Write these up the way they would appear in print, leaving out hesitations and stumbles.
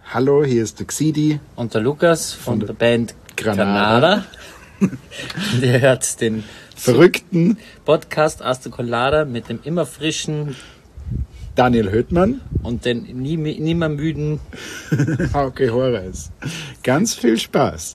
Hallo, hier ist der Xidi. Und der Lukas von der Band Granada. Der hört den verrückten Podcast Asta Colada mit dem immer frischen Daniel Höhtmann und den nie mehr müden Hauke Horace. Ganz viel Spaß.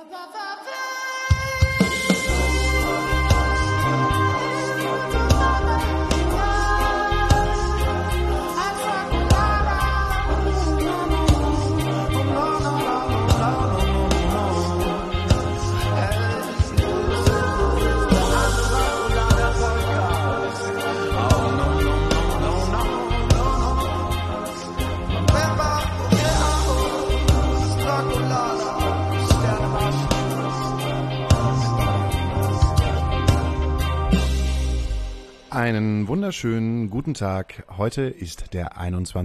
Einen wunderschönen guten Tag. Heute ist der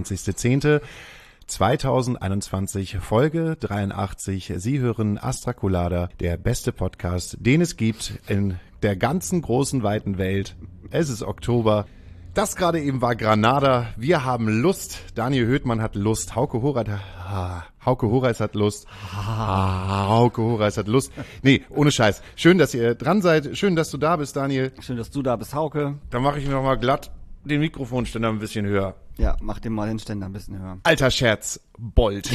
21.10.2021, Folge 83. Sie hören Astra Colada, der beste Podcast, den es gibt in der ganzen großen, weiten Welt. Es ist Oktober. Das gerade eben war Granada. Wir haben Lust. Daniel Höhtmann hat Lust. Hauke Horace hat Lust. Hauke Horace hat Lust. Nee, ohne Scheiß. Schön, dass ihr dran seid. Schön, dass du da bist, Daniel. Schön, dass du da bist, Hauke. Dann mache ich noch mal glatt den Mikrofonständer ein bisschen höher. Ja, mach den mal den Ständer ein bisschen höher. Alter Scherz, Bold.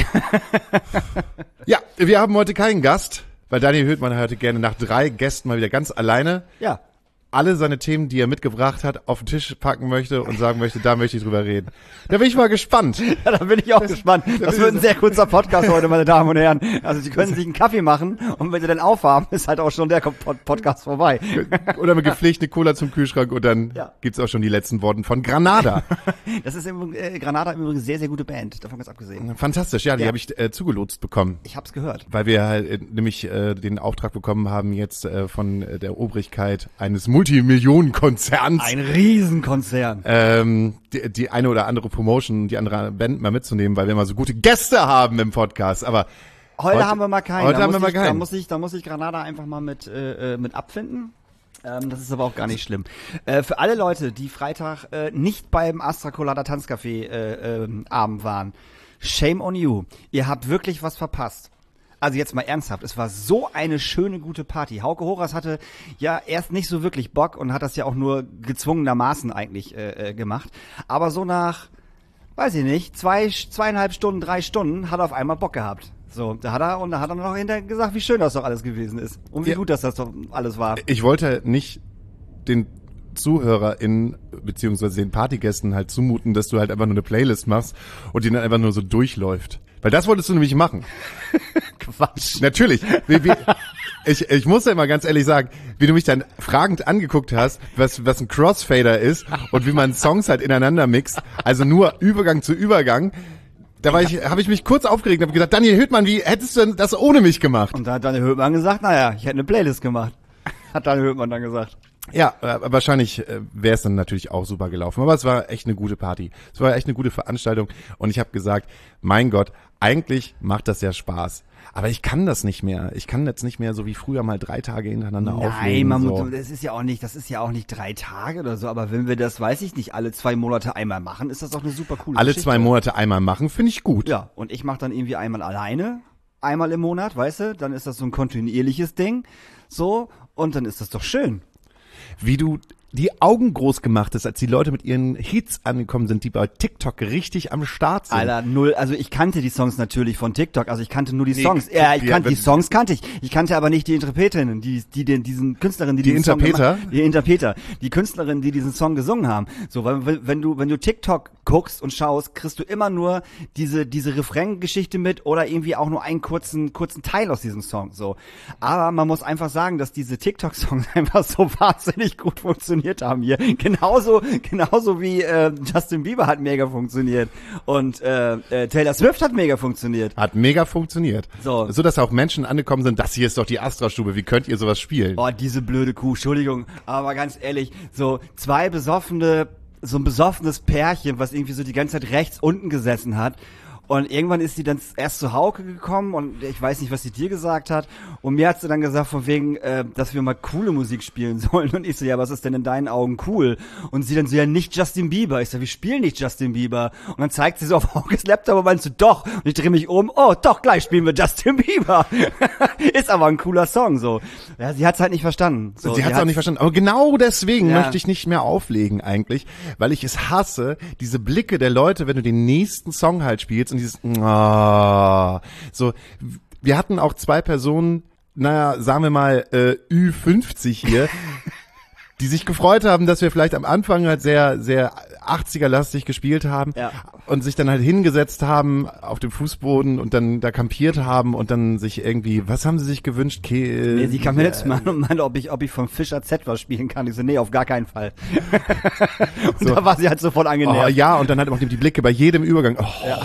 Ja, wir haben heute keinen Gast, weil Daniel Höhtmann heute gerne nach 3 Gästen mal wieder ganz alleine. Ja. Alle seine Themen, die er mitgebracht hat, auf den Tisch packen möchte und sagen möchte, da möchte ich drüber reden. Da bin ich mal gespannt. Ja, da bin ich auch gespannt. Das wird ein sehr kurzer Podcast heute, meine Damen und Herren. Also Sie können sich einen Kaffee machen und wenn Sie dann aufhaben, ist halt auch schon der Podcast vorbei. Oder mit gepflegt eine Cola zum Kühlschrank und dann gibt's auch schon die letzten Worte von Granada. Das ist Granada im Übrigen sehr, sehr gute Band, davon ganz abgesehen. Fantastisch, ja, die habe ich zugelotst bekommen. Ich hab's gehört. Weil wir halt nämlich den Auftrag bekommen haben jetzt von der Obrigkeit eines Multimillionenkonzerns. Ein Riesenkonzern. Die eine oder andere Promotion, die andere Band mal mitzunehmen, weil wir mal so gute Gäste haben im Podcast. Aber heute haben wir mal keinen. Heute haben wir mal keinen. Da muss ich Granada einfach mal mit abfinden. Das ist aber auch gar nicht schlimm. Für alle Leute, die Freitag nicht beim Astra Colada Tanzcafé Abend waren, shame on you. Ihr habt wirklich was verpasst. Also jetzt mal ernsthaft, es war so eine schöne, gute Party. Hauke Horace hatte ja erst nicht so wirklich Bock und hat das ja auch nur gezwungenermaßen eigentlich gemacht. Aber so nach, weiß ich nicht, 2,5 Stunden, 3 Stunden hat er auf einmal Bock gehabt. So, da hat er noch hinterher gesagt, wie schön das doch alles gewesen ist. Und wie gut das doch alles war. Ich wollte nicht den ZuhörerInnen beziehungsweise den Partygästen halt zumuten, dass du halt einfach nur eine Playlist machst und die dann einfach nur so durchläuft. Weil das wolltest du nämlich machen. Quatsch. Natürlich. Ich muss ja mal ganz ehrlich sagen, wie du mich dann fragend angeguckt hast, was ein Crossfader ist und wie man Songs halt ineinander mixt, also nur Übergang zu Übergang. Da habe ich mich kurz aufgeregt und habe gedacht, Daniel Höhtmann, wie hättest du denn das ohne mich gemacht? Und da hat Daniel Höhtmann gesagt, naja, ich hätte eine Playlist gemacht. Hat Daniel Höhtmann dann gesagt. Ja, wahrscheinlich wäre es dann natürlich auch super gelaufen. Aber es war echt eine gute Party. Es war echt eine gute Veranstaltung. Und ich habe gesagt, mein Gott, eigentlich macht das ja Spaß. Aber ich kann das nicht mehr. Ich kann jetzt nicht mehr so wie früher mal 3 Tage hintereinander auflegen. Nein, so. das ist ja auch nicht 3 Tage oder so. Aber wenn wir das, weiß ich nicht, alle 2 Monate einmal machen, ist das doch eine super coole Geschichte. Alle 2 Monate einmal machen, finde ich gut. Ja, und ich mache dann irgendwie einmal alleine, einmal im Monat, weißt du? Dann ist das so ein kontinuierliches Ding. So, und dann ist das doch schön. Wie du die Augen groß gemacht hast, als die Leute mit ihren Hits angekommen sind, die bei TikTok richtig am Start sind. Alter, null. Also ich kannte die Songs natürlich von TikTok. Also ich kannte nur die Songs. Die Songs kannte ich. Ich kannte aber nicht die Interpretinnen, diesen Künstlerin, die diesen Song gemacht, die Interpreter, die Künstlerin, die diesen Song gesungen haben. So, weil wenn du TikTok guckst und schaust, kriegst du immer nur diese Refrain-Geschichte mit oder irgendwie auch nur einen kurzen Teil aus diesem Song. So, aber man muss einfach sagen, dass diese TikTok-Songs einfach so wahnsinnig gut funktioniert haben hier. Genauso wie Justin Bieber hat mega funktioniert und Taylor Swift hat mega funktioniert. Hat mega funktioniert. So, dass auch Menschen angekommen sind, das hier ist doch die Astra-Stube, wie könnt ihr sowas spielen? Oh, diese blöde Kuh, Entschuldigung, aber ganz ehrlich, so so ein besoffenes Pärchen, was irgendwie so die ganze Zeit rechts unten gesessen hat Und irgendwann ist sie dann erst zu Hauke gekommen und ich weiß nicht, was sie dir gesagt hat. Und mir hat sie dann gesagt, von wegen, dass wir mal coole Musik spielen sollen. Und ich so, ja, was ist denn in deinen Augen cool? Und sie dann so, ja, nicht Justin Bieber. Ich so, wir spielen nicht Justin Bieber. Und dann zeigt sie so auf Haukes Laptop und meint so, doch. Und ich drehe mich um, oh, doch, gleich spielen wir Justin Bieber. Ist aber ein cooler Song, so. Ja, sie hat's halt nicht verstanden. So, sie hat's auch nicht verstanden. Aber genau deswegen Ja. möchte ich nicht mehr auflegen eigentlich, weil ich es hasse, diese Blicke der Leute, wenn du den nächsten Song halt spielst und dieses so. Wir hatten auch 2 Personen, naja, sagen wir mal Ü50 hier, die sich gefreut haben, dass wir vielleicht am Anfang halt sehr, sehr 80er-lastig gespielt haben und sich dann halt hingesetzt haben auf dem Fußboden und dann da kampiert haben und dann sich irgendwie, was haben sie sich gewünscht? Nee, sie kam mir jetzt mal und meinte, ob ich vom Fischer Z was spielen kann. Ich so, nee, auf gar keinen Fall. Und da war sie halt sofort angenervt. Oh, ja, und dann halt auch die Blicke bei jedem Übergang. Oh. Ja.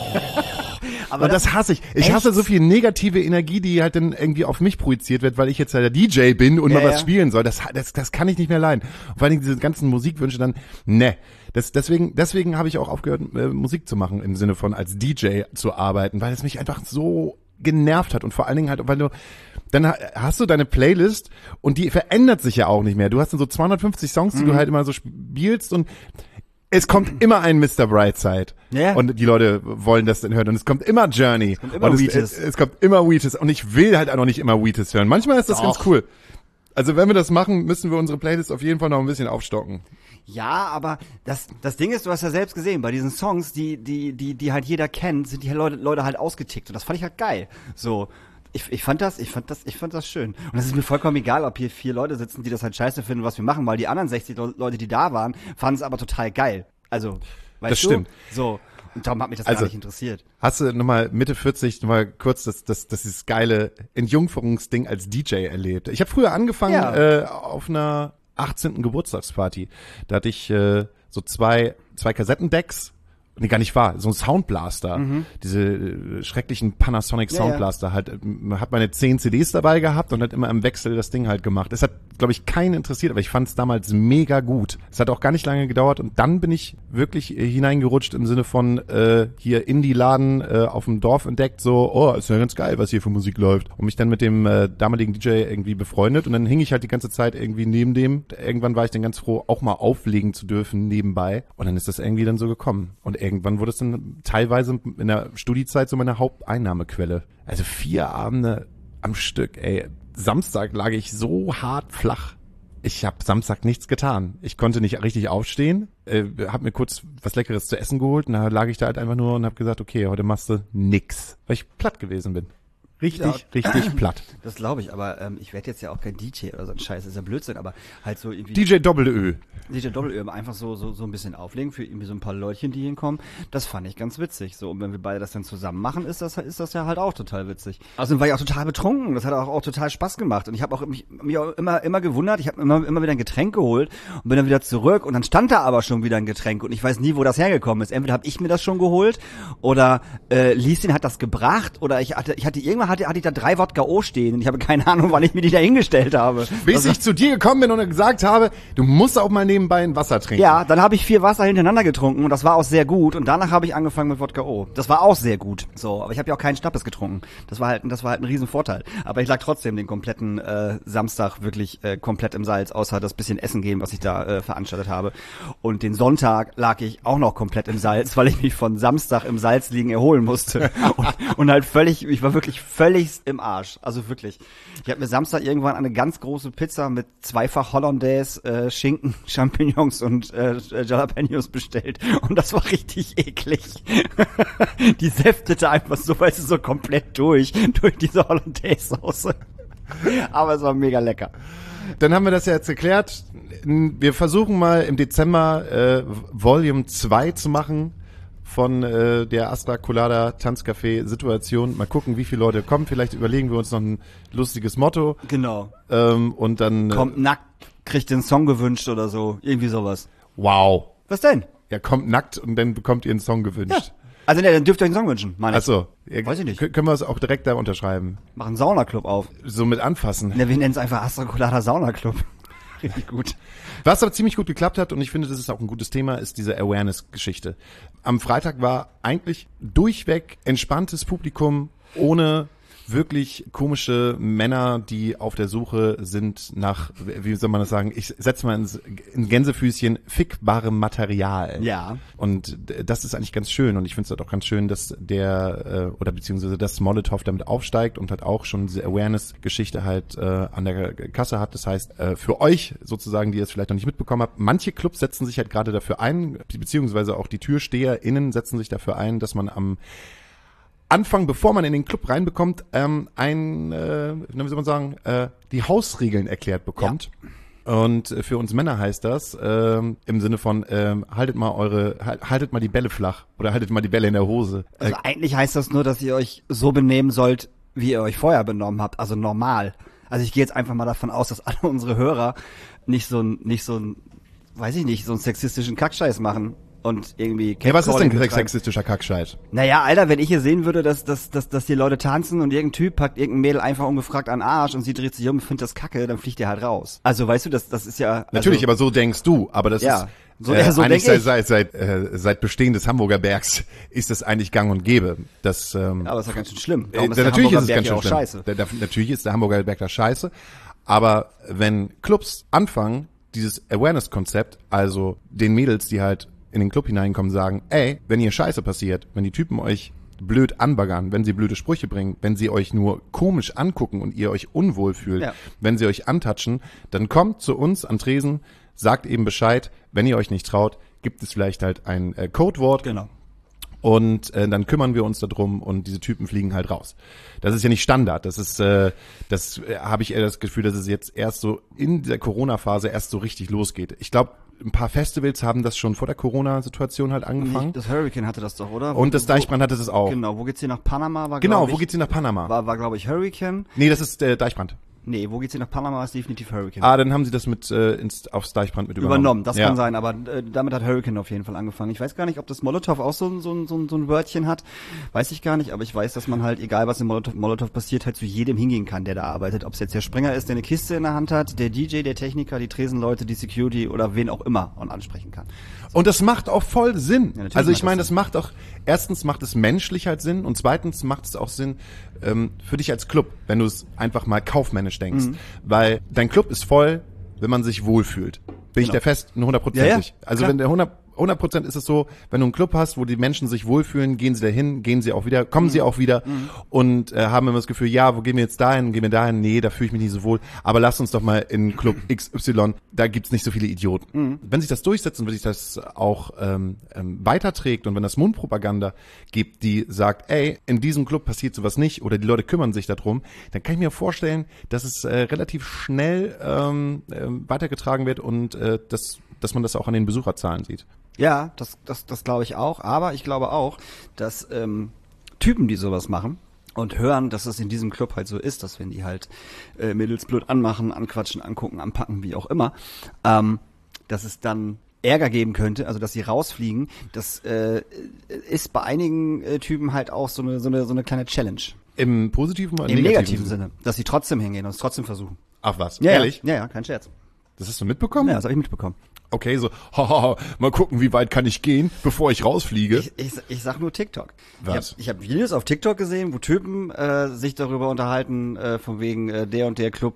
Aber Und das hasse ich. Ich hasse so viel negative Energie, die halt dann irgendwie auf mich projiziert wird, weil ich jetzt halt der DJ bin und mal was spielen soll. Das kann ich nicht mehr leiden. Und vor allem diese ganzen Musikwünsche dann, ne. Deswegen habe ich auch aufgehört, Musik zu machen, im Sinne von als DJ zu arbeiten, weil es mich einfach so genervt hat und vor allen Dingen halt, weil dann hast du deine Playlist und die verändert sich ja auch nicht mehr. Du hast dann so 250 Songs, die du halt immer so spielst und es kommt immer ein Mr. Brightside. Ja. Und die Leute wollen das dann hören. Und es kommt immer Journey. Immer Wheatus. Es kommt immer Wheatus. Und ich will halt auch noch nicht immer Wheatus hören. Manchmal ist das ganz cool. Also wenn wir das machen, müssen wir unsere Playlist auf jeden Fall noch ein bisschen aufstocken. Ja, aber das Ding ist, du hast ja selbst gesehen, bei diesen Songs, die halt jeder kennt, sind die Leute halt ausgetickt. Und das fand ich halt geil. So. Ich fand das schön. Und es ist mir vollkommen egal, ob hier 4 Leute sitzen, die das halt scheiße finden, was wir machen, weil die anderen 60 Leute, die da waren, fanden es aber total geil. Also, weißt Das du? stimmt. So. Und darum hat mich das gar nicht interessiert. Hast du nochmal Mitte 40 nochmal kurz dieses geile Entjungferungsding als DJ erlebt? Ich habe früher angefangen auf einer 18. Geburtstagsparty. Da hatte ich so zwei Kassettendecks. Nee, gar nicht wahr. So ein Soundblaster. Diese schrecklichen Panasonic Soundblaster halt. Hat meine 10 CDs dabei gehabt und hat immer im Wechsel das Ding halt gemacht. Es hat, glaube ich, keinen interessiert, aber ich fand es damals mega gut. Es hat auch gar nicht lange gedauert und dann bin ich wirklich hineingerutscht im Sinne von hier Indie-Laden auf dem Dorf entdeckt, so, oh, ist ja ganz geil, was hier für Musik läuft. Und mich dann mit dem damaligen DJ irgendwie befreundet und dann hing ich halt die ganze Zeit irgendwie neben dem. Irgendwann war ich dann ganz froh, auch mal auflegen zu dürfen nebenbei. Und dann ist das irgendwie dann so gekommen. Und irgendwann wurde es dann teilweise in der Studiezeit so meine Haupteinnahmequelle. Also 4 Abende am Stück, ey. Samstag lag ich so hart flach. Ich habe Samstag nichts getan. Ich konnte nicht richtig aufstehen, habe mir kurz was Leckeres zu essen geholt und da lag ich da halt einfach nur und habe gesagt, okay, heute machst du nix, weil ich platt gewesen bin. Richtig platt. Das glaube ich, aber ich werde jetzt ja auch kein DJ oder so ein Scheiß, das ist ja Blödsinn, aber halt so irgendwie DJ Doppel-Ö. DJ Doppel-Ö, einfach so ein bisschen auflegen für irgendwie so ein paar Leutchen, die hinkommen. Das fand ich ganz witzig. So, und wenn wir beide das dann zusammen machen, ist das ja halt auch total witzig. Außerdem war ich auch total betrunken. Das hat auch total Spaß gemacht. Und ich habe auch mich auch immer gewundert. Ich habe immer wieder ein Getränk geholt und bin dann wieder zurück. Und dann stand da aber schon wieder ein Getränk. Und ich weiß nie, wo das hergekommen ist. Entweder habe ich mir das schon geholt oder Lieschen hat das gebracht. Oder irgendwann hatte ich da 3 Wodka O stehen. Und ich habe keine Ahnung, wann ich mir die da hingestellt habe. Bis ich zu dir gekommen bin und gesagt habe, du musst auch mal nebenbei ein Wasser trinken. Ja, dann habe ich 4 Wasser hintereinander getrunken und das war auch sehr gut. Und danach habe ich angefangen mit Wodka O. Das war auch sehr gut. So, aber ich habe ja auch keinen Schnappes getrunken. Das war halt ein Riesenvorteil. Aber ich lag trotzdem den kompletten Samstag wirklich komplett im Salz, außer das bisschen Essen gehen, was ich da veranstaltet habe. Und den Sonntag lag ich auch noch komplett im Salz, weil ich mich von Samstag im Salz liegen erholen musste. und halt ich war wirklich völlig im Arsch. Also wirklich. Ich habe mir Samstag irgendwann eine ganz große Pizza mit 2-fach Hollandaise, Schinken, Champignons und Jalapenos bestellt. Und das war richtig eklig. Die säftete einfach so, weißt du, so komplett durch diese Hollandaise-Sauce. Aber es war mega lecker. Dann haben wir das ja jetzt erklärt. Wir versuchen mal im Dezember Volume 2 zu machen von der Astra Colada Tanzcafé Situation. Mal gucken, wie viele Leute kommen. Vielleicht überlegen wir uns noch ein lustiges Motto. Genau. Und dann kommt nackt, kriegt den Song gewünscht oder so. Irgendwie sowas. Wow. Was denn? Ja, kommt nackt und dann bekommt ihr einen Song gewünscht. Ja. Also ne, dann dürft ihr euch einen Song wünschen, meine ich. Ach so. Weiß ich nicht. Können wir es auch direkt da unterschreiben? Mach einen Saunaclub auf. So mit anfassen. Ne, wir nennen es einfach Astra Colada Saunaclub. Richtig gut. Was aber ziemlich gut geklappt hat, und ich finde, das ist auch ein gutes Thema, ist diese Awareness-Geschichte. Am Freitag war eigentlich durchweg entspanntes Publikum, ohne wirklich komische Männer, die auf der Suche sind nach, wie soll man das sagen, ich setze mal in Gänsefüßchen, fickbarem Material. Ja. Und das ist eigentlich ganz schön, und ich finde es halt auch ganz schön, dass oder beziehungsweise dass Molotow damit aufsteigt und halt auch schon diese Awareness-Geschichte halt an der Kasse hat. Das heißt, für euch sozusagen, die ihr es vielleicht noch nicht mitbekommen habt, manche Clubs setzen sich halt gerade dafür ein, beziehungsweise auch die TürsteherInnen setzen sich dafür ein, dass man am Anfang, bevor man in den Club reinbekommt, wie soll man sagen, die Hausregeln erklärt bekommt. Ja. Und für uns Männer heißt das im Sinne von haltet mal die Bälle flach oder haltet mal die Bälle in der Hose. Also eigentlich heißt das nur, dass ihr euch so benehmen sollt, wie ihr euch vorher benommen habt, also normal. Also ich gehe jetzt einfach mal davon aus, dass alle unsere Hörer nicht so ein, weiß ich nicht, so einen sexistischen Kackscheiß machen. Und irgendwie was ist denn sexistischer Kackscheiß? Naja, Alter, wenn ich hier sehen würde, dass die Leute tanzen und irgendein Typ packt irgendein Mädel einfach ungefragt an den Arsch und sie dreht sich um und findet das kacke, dann fliegt der halt raus. Also weißt du, das ist ja... Natürlich, aber so denkst du, aber das ja, ist... so eigentlich seit Bestehen des Hamburger Bergs ist das eigentlich gang und gäbe. Das, aber ist ja ganz schön schlimm. Darum ist natürlich der ist es Berg ganz ja schön auch schlimm. scheiße. Natürlich ist der Hamburger Berg da scheiße, aber wenn Clubs anfangen, dieses Awareness-Konzept, also den Mädels, die halt in den Club hineinkommen, sagen, ey, wenn hier Scheiße passiert, wenn die Typen euch blöd anbaggern, wenn sie blöde Sprüche bringen, wenn sie euch nur komisch angucken und ihr euch unwohl fühlt, wenn sie euch antatschen, dann kommt zu uns an Tresen, sagt eben Bescheid, wenn ihr euch nicht traut, gibt es vielleicht halt ein Codewort. Genau. Und dann kümmern wir uns darum und diese Typen fliegen halt raus. Das ist ja nicht Standard. Das ist, das habe ich eher das Gefühl, dass es jetzt erst so in der Corona-Phase erst so richtig losgeht. Ich glaube, ein paar Festivals haben das schon vor der Corona-Situation halt angefangen. Das Hurricane hatte das doch, oder? Und das Deichbrand hatte es auch. Genau, wo geht's hier nach Panama? Wo geht's hier nach Panama? War glaube ich, Hurricane. Nee, das ist Deichbrand. Nee, wo geht's hier nach Panama, ist definitiv Hurricane. Dann haben sie das mit aufs Deichbrand mit übernommen. Das kann sein, aber damit hat Hurricane auf jeden Fall angefangen. Ich weiß gar nicht, ob das Molotow auch so ein Wörtchen hat. Weiß ich gar nicht, aber ich weiß, dass man halt, egal was im Molotow passiert, halt zu jedem hingehen kann, der da arbeitet. Ob es jetzt der Springer ist, der eine Kiste in der Hand hat, der DJ, der Techniker, die Tresenleute, die Security oder wen auch immer und ansprechen kann. Und das macht auch voll Sinn. Ja, also ich meine, das macht auch, erstens macht es menschlich halt Sinn und zweitens macht es auch Sinn für dich als Club, wenn du es einfach mal kaufmännisch denkst. Weil dein Club ist voll, wenn man sich wohlfühlt. Bin ich der festen 100%. Ja, also klar. wenn der 100% ist es so, wenn du einen Club hast, wo die Menschen sich wohlfühlen, gehen sie dahin, gehen sie auch wieder, kommen sie auch wieder und haben immer das Gefühl, ja, wo gehen wir jetzt dahin, gehen wir dahin, nee, da fühle ich mich nicht so wohl, aber lass uns doch mal in Club XY, da gibt's nicht so viele Idioten. Wenn sich das durchsetzt und wenn sich das auch weiterträgt und wenn das Mundpropaganda gibt, die sagt, ey, in diesem Club passiert sowas nicht oder die Leute kümmern sich darum, dann kann ich mir vorstellen, dass es relativ schnell weitergetragen wird und dass man das auch an den Besucherzahlen sieht. Ja, das glaube ich auch. Aber ich glaube auch, dass Typen, die sowas machen und hören, dass es in diesem Club halt so ist, dass wenn die halt Mädels blöd anmachen, anquatschen, angucken, anpacken, wie auch immer, dass es dann Ärger geben könnte, also dass sie rausfliegen. Das ist bei einigen Typen halt auch so eine kleine Challenge. Im positiven oder im negativen Sinne? Dass sie trotzdem hingehen und es trotzdem versuchen. Ach was, ja, ehrlich? Ja, kein Scherz. Das hast du mitbekommen? Ja, das habe ich mitbekommen. Okay, so, haha, mal gucken, wie weit kann ich gehen, bevor ich rausfliege. Ich sag nur TikTok. Was? Ich hab Videos auf TikTok gesehen, wo Typen sich darüber unterhalten, von wegen der und der Club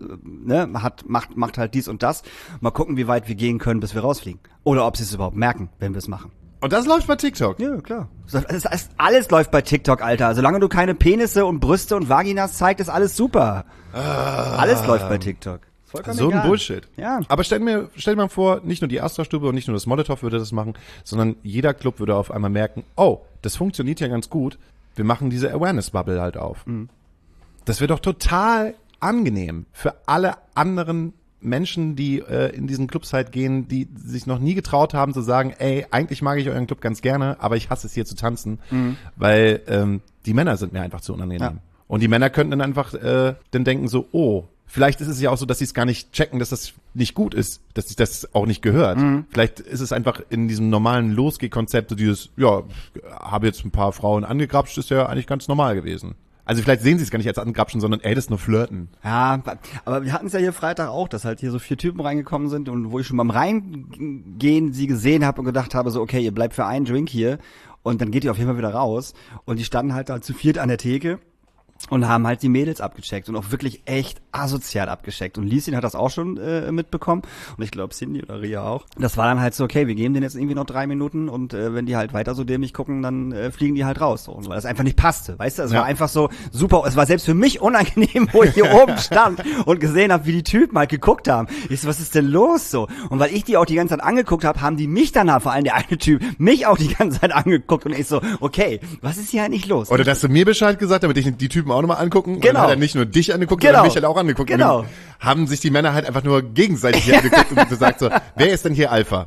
macht halt dies und das. Mal gucken, wie weit wir gehen können, bis wir rausfliegen. Oder ob sie es überhaupt merken, wenn wir es machen. Und das läuft bei TikTok? Ja, klar. Alles läuft bei TikTok, Alter. Solange du keine Penisse und Brüste und Vaginas zeigst, ist alles super. Alles läuft bei TikTok. So ein Bullshit. Ja. Aber stell mir mal vor, nicht nur die Astra-Stube und nicht nur das Molotow würde das machen, sondern jeder Club würde auf einmal merken, oh, das funktioniert ja ganz gut. Wir machen diese Awareness-Bubble halt auf. Das wäre doch total angenehm für alle anderen Menschen, die in diesen Clubs halt gehen, die sich noch nie getraut haben zu sagen, ey, eigentlich mag ich euren Club ganz gerne, aber ich hasse es hier zu tanzen, weil die Männer sind mir einfach zu unangenehm. Ja. Und die Männer könnten dann einfach dann denken so, oh, vielleicht ist es ja auch so, dass sie es gar nicht checken, dass das nicht gut ist, dass sich das auch nicht gehört. Vielleicht ist es einfach in diesem normalen Losgeh-Konzept so dieses, ja, habe jetzt ein paar Frauen angegrapscht, ist ja eigentlich ganz normal gewesen. Also vielleicht sehen sie es gar nicht als Angrapschen, sondern ey, das ist nur Flirten. Ja, aber wir hatten es ja hier Freitag auch, dass halt hier so 4 Typen reingekommen sind und wo ich schon beim Reingehen sie gesehen habe und gedacht habe, so okay, ihr bleibt für einen Drink hier und dann geht ihr auf jeden Fall wieder raus und die standen halt da zu 4 an der Theke und haben halt die Mädels abgecheckt und auch wirklich echt asozial abgecheckt. Und Lieschen hat das auch schon mitbekommen und ich glaube Cindy oder Ria auch. Das war dann halt so, okay, wir geben denen jetzt irgendwie noch 3 Minuten und wenn die halt weiter so dämlich gucken, dann fliegen die halt raus. So, weil das einfach nicht passte, weißt du? Es war einfach so super, es war selbst für mich unangenehm, wo ich hier oben stand und gesehen habe, wie die Typen halt geguckt haben. Ich so, was ist denn los so? Und weil ich die auch die ganze Zeit angeguckt habe, haben die mich danach, vor allem der eine Typ, mich auch die ganze Zeit angeguckt und ich so, okay, was ist hier eigentlich los? Oder dass du mir Bescheid gesagt, damit ich die Typen auch nochmal angucken. Genau. Und dann hat er nicht nur dich angeguckt, sondern mich halt auch angeguckt. Genau. Und dann haben sich die Männer halt einfach nur gegenseitig hier angeguckt und gesagt so, wer ist denn hier Alpha?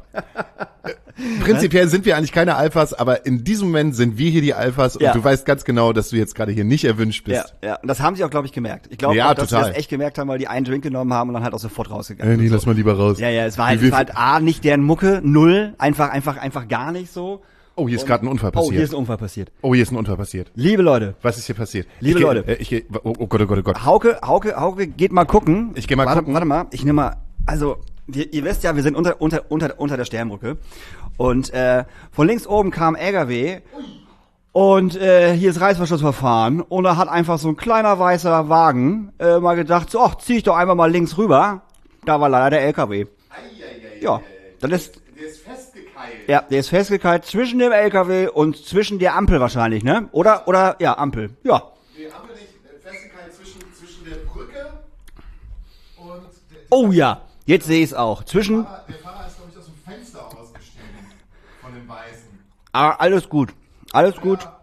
Prinzipiell sind wir eigentlich keine Alphas, aber in diesem Moment sind wir hier die Alphas und du weißt ganz genau, dass du jetzt gerade hier nicht erwünscht bist. Ja, und das haben sie auch, glaube ich, gemerkt. Ich glaube auch, dass sie das echt gemerkt haben, weil die einen Drink genommen haben und dann halt auch sofort rausgegangen sind. Nee, lass mal lieber raus. Ja, es war halt A, nicht deren Mucke, 0, einfach gar nicht so. Oh, hier ist gerade ein Unfall passiert. Oh, hier ist ein Unfall passiert. Liebe Leute. Was ist hier passiert? Leute. Oh Gott. Hauke, geht mal gucken. Ich geh mal gucken. Warte mal, ich nehme mal, also, ihr wisst ja, wir sind unter der Sternbrücke. Und, von links oben kam ein LKW. Und, hier ist Reißverschlussverfahren. Und da hat einfach so ein kleiner weißer Wagen, mal gedacht, so, ach, zieh ich doch einmal mal links rüber. Da war leider der LKW. Ja, dann ist... Der ist festgekeilt. Ja, der ist festgekeilt zwischen dem LKW und zwischen der Ampel wahrscheinlich, ne? Oder, ja, Ampel. Ja. Die Ampel nicht festgekeilt zwischen der Brücke und... Oh ja, jetzt sehe ich es auch. Der Fahrer ist, glaube ich, aus dem Fenster ausgestiegen. Von den Weißen. Ah, alles gut. Alles gut. Ja,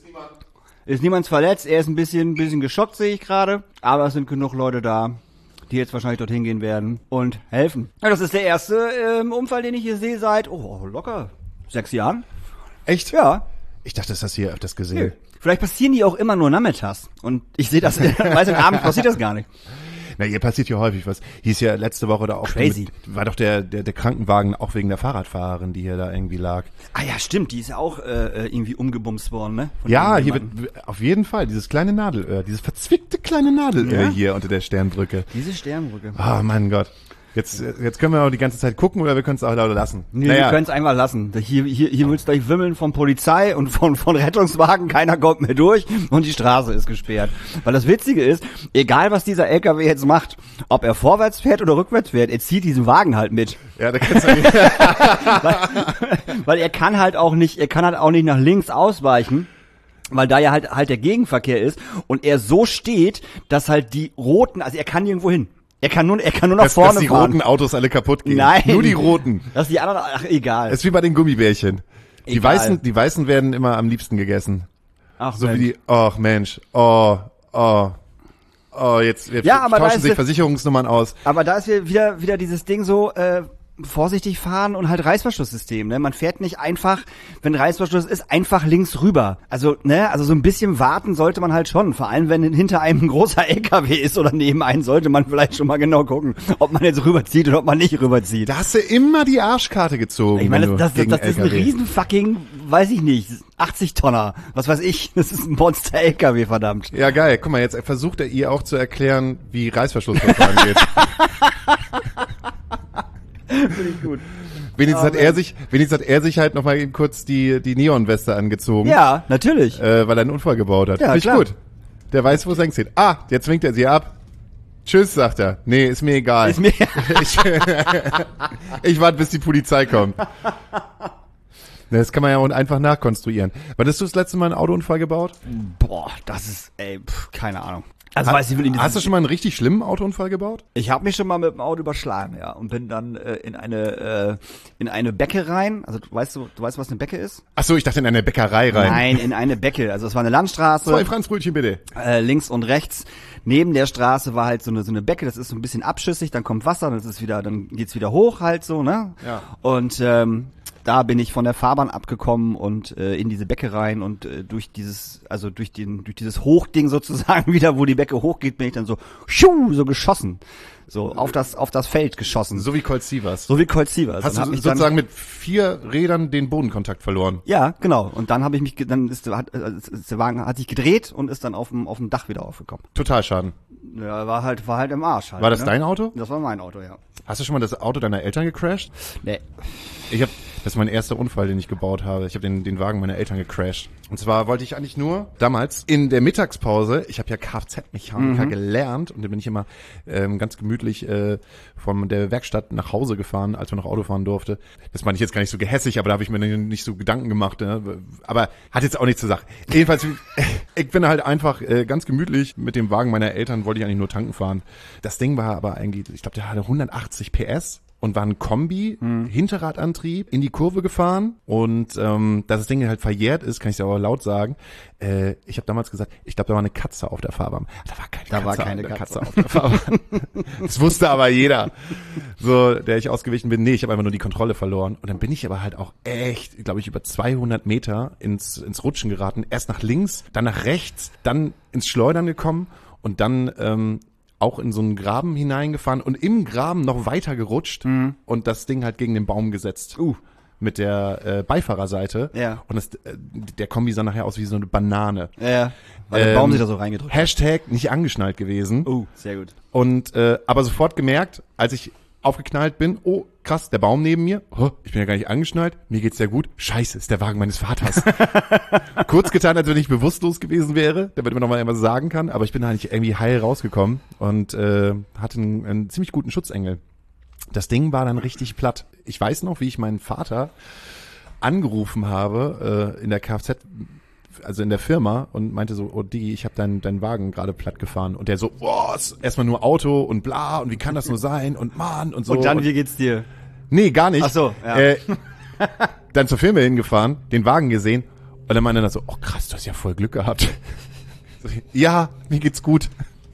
Ist niemand verletzt. Er ist ein bisschen geschockt, sehe ich gerade. Aber es sind genug Leute da, die jetzt wahrscheinlich dorthin gehen werden und helfen. Ja, das ist der erste Unfall, den ich hier sehe seit, locker 6 Jahren. Echt? Ja. Ich dachte, das hast du hier öfters gesehen. Vielleicht passieren die auch immer nur nachmittags. Und ich sehe das, weiß ich, abends passiert das gar nicht. Na, hier passiert ja häufig was. Hieß ja letzte Woche da auch Crazy. War doch der Krankenwagen auch wegen der Fahrradfahrerin, die hier da irgendwie lag. Ah ja, stimmt, die ist ja auch irgendwie umgebumst worden, ne? Von Ja, hier wird auf jeden Fall dieses kleine Nadelöhr, dieses verzwickte kleine Nadelöhr hier unter der Sternbrücke. Diese Sternbrücke. Oh mein Gott. Jetzt können wir auch die ganze Zeit gucken oder wir können es auch lauter lassen. Nee, wir können es einfach lassen. Hier wird's gleich wimmeln von Polizei und von Rettungswagen. Keiner kommt mehr durch und die Straße ist gesperrt. Weil das Witzige ist, egal was dieser LKW jetzt macht, ob er vorwärts fährt oder rückwärts fährt, er zieht diesen Wagen halt mit. Ja, da kannst du weil er kann halt auch nicht nach links ausweichen. Weil da ja halt der Gegenverkehr ist und er so steht, dass halt die roten, also er kann nirgendwo hin. Er kann nur nach vorne fahren. Dass die roten Autos alle kaputt gehen. Nein. Nur die roten. Dass die anderen, ach, egal. Es ist wie bei den Gummibärchen. Egal. Die Weißen werden immer am liebsten gegessen. Ach, so Mensch. wie die, ach Mensch, jetzt Ja, aber da tauschen ist sich es- Versicherungsnummern aus. Aber da ist wieder dieses Ding so, vorsichtig fahren und halt Reißverschlusssystem, ne? Man fährt nicht einfach, wenn Reißverschluss ist, einfach links rüber. Also, ne, also so ein bisschen warten sollte man halt schon. Vor allem, wenn hinter einem ein großer LKW ist oder neben einem, sollte man vielleicht schon mal genau gucken, ob man jetzt rüberzieht oder ob man nicht rüberzieht. Da hast du immer die Arschkarte gezogen. Ich meine, wenn du das gegen ist ein LKW. riesen fucking, weiß ich nicht, 80 Tonner. Was weiß ich, das ist ein Monster-LKW, verdammt. Ja, geil. Guck mal, jetzt versucht er ihr auch zu erklären, wie Reißverschlussverfahren geht. Finde ich gut. Wenigstens hat er sich halt noch mal eben kurz die Neonweste angezogen. Ja, natürlich. Weil er einen Unfall gebaut hat. Ja, Finde ich klar. gut. Der weiß, wo es hängt. Ah, jetzt winkt er sie ab. Tschüss, sagt er. Nee, ist mir egal. Ist mir, Ich warte, bis die Polizei kommt. Das kann man ja auch einfach nachkonstruieren. Wann hast du das letzte Mal einen Autounfall gebaut? boah, das ist, keine Ahnung. Also weiß ich will Ihnen Hast du schon mal einen richtig schlimmen Autounfall gebaut? Ich habe mich schon mal mit dem Auto überschlagen, ja, und bin dann in eine Bäcke rein. Also du weißt, was eine Bäcke ist? Ach so, ich dachte in eine Bäckerei rein. Nein, in eine Bäcke. Also es war eine Landstraße. 2 Franzbrötchen bitte. Links und rechts. Neben der Straße war halt so eine Bäcke. Das ist so ein bisschen abschüssig. Dann kommt Wasser, dann geht's wieder hoch halt so, ne? Ja. Und da bin ich von der Fahrbahn abgekommen und in diese Bäckereien und durch dieses Hochding sozusagen wieder, wo die Becke hochgeht, bin ich dann so geschossen. So auf das Feld geschossen. So wie Colt Sievers. Hast du sozusagen mit 4 Rädern den Bodenkontakt verloren? Ja, genau. Und dann hat der Wagen hat sich gedreht und ist dann auf dem Dach wieder aufgekommen. Totalschaden. Ja, war halt im Arsch halt. War das ne? dein Auto? Das war mein Auto, ja. Hast du schon mal das Auto deiner Eltern gecrashed? Nee. Das ist mein erster Unfall, den ich gebaut habe. Ich habe den Wagen meiner Eltern gecrashed. Und zwar wollte ich eigentlich nur damals in der Mittagspause, ich habe ja Kfz-Mechaniker gelernt und dann bin ich immer ganz gemütlich von der Werkstatt nach Hause gefahren, als man noch Auto fahren durfte. Das meine ich jetzt gar nicht so gehässig, aber da habe ich mir nicht so Gedanken gemacht. Ne? Aber hat jetzt auch nichts zur Sache. Jedenfalls, ich bin halt einfach ganz gemütlich mit dem Wagen meiner Eltern, wollte ich eigentlich nur tanken fahren. Das Ding war aber eigentlich, ich glaube, der hatte 180 PS. Und war ein Kombi, Hinterradantrieb, in die Kurve gefahren. Und dass das Ding halt verjährt ist, kann ich dir aber laut sagen. Ich habe damals gesagt, ich glaube, da war eine Katze auf der Fahrbahn. Da war keine Katze auf der Fahrbahn. Das wusste aber jeder, so der ich ausgewichen bin. Nee, ich habe einfach nur die Kontrolle verloren. Und dann bin ich aber halt auch echt, glaube ich, über 200 Meter ins Rutschen geraten. Erst nach links, dann nach rechts, dann ins Schleudern gekommen und dann auch in so einen Graben hineingefahren und im Graben noch weiter gerutscht und das Ding halt gegen den Baum gesetzt. Mit der Beifahrerseite. Ja. Und der Kombi sah nachher aus wie so eine Banane. Ja, weil der Baum sich da so reingedrückt hat. Hashtag nicht angeschnallt gewesen. Sehr gut. Und aber sofort gemerkt, als ich aufgeknallt bin, oh krass, der Baum neben mir, ich bin ja gar nicht angeschnallt, mir geht's ja gut, scheiße, ist der Wagen meines Vaters. Kurz getan, als wenn ich bewusstlos gewesen wäre, damit man nochmal irgendwas sagen kann, aber ich bin eigentlich irgendwie heil rausgekommen und hatte einen ziemlich guten Schutzengel. Das Ding war dann richtig platt. Ich weiß noch, wie ich meinen Vater angerufen habe in der Kfz, also in der Firma und meinte so, oh Digi, ich habe deinen Wagen gerade platt gefahren. Und der so, boah, erstmal nur Auto und bla und wie kann das nur sein und Mann und so. Und dann, wie geht's dir? Nee, gar nicht. Ach so, ja. Dann zur Firma hingefahren, den Wagen gesehen und dann meinte er so, oh krass, du hast ja voll Glück gehabt. Ja, mir geht's gut.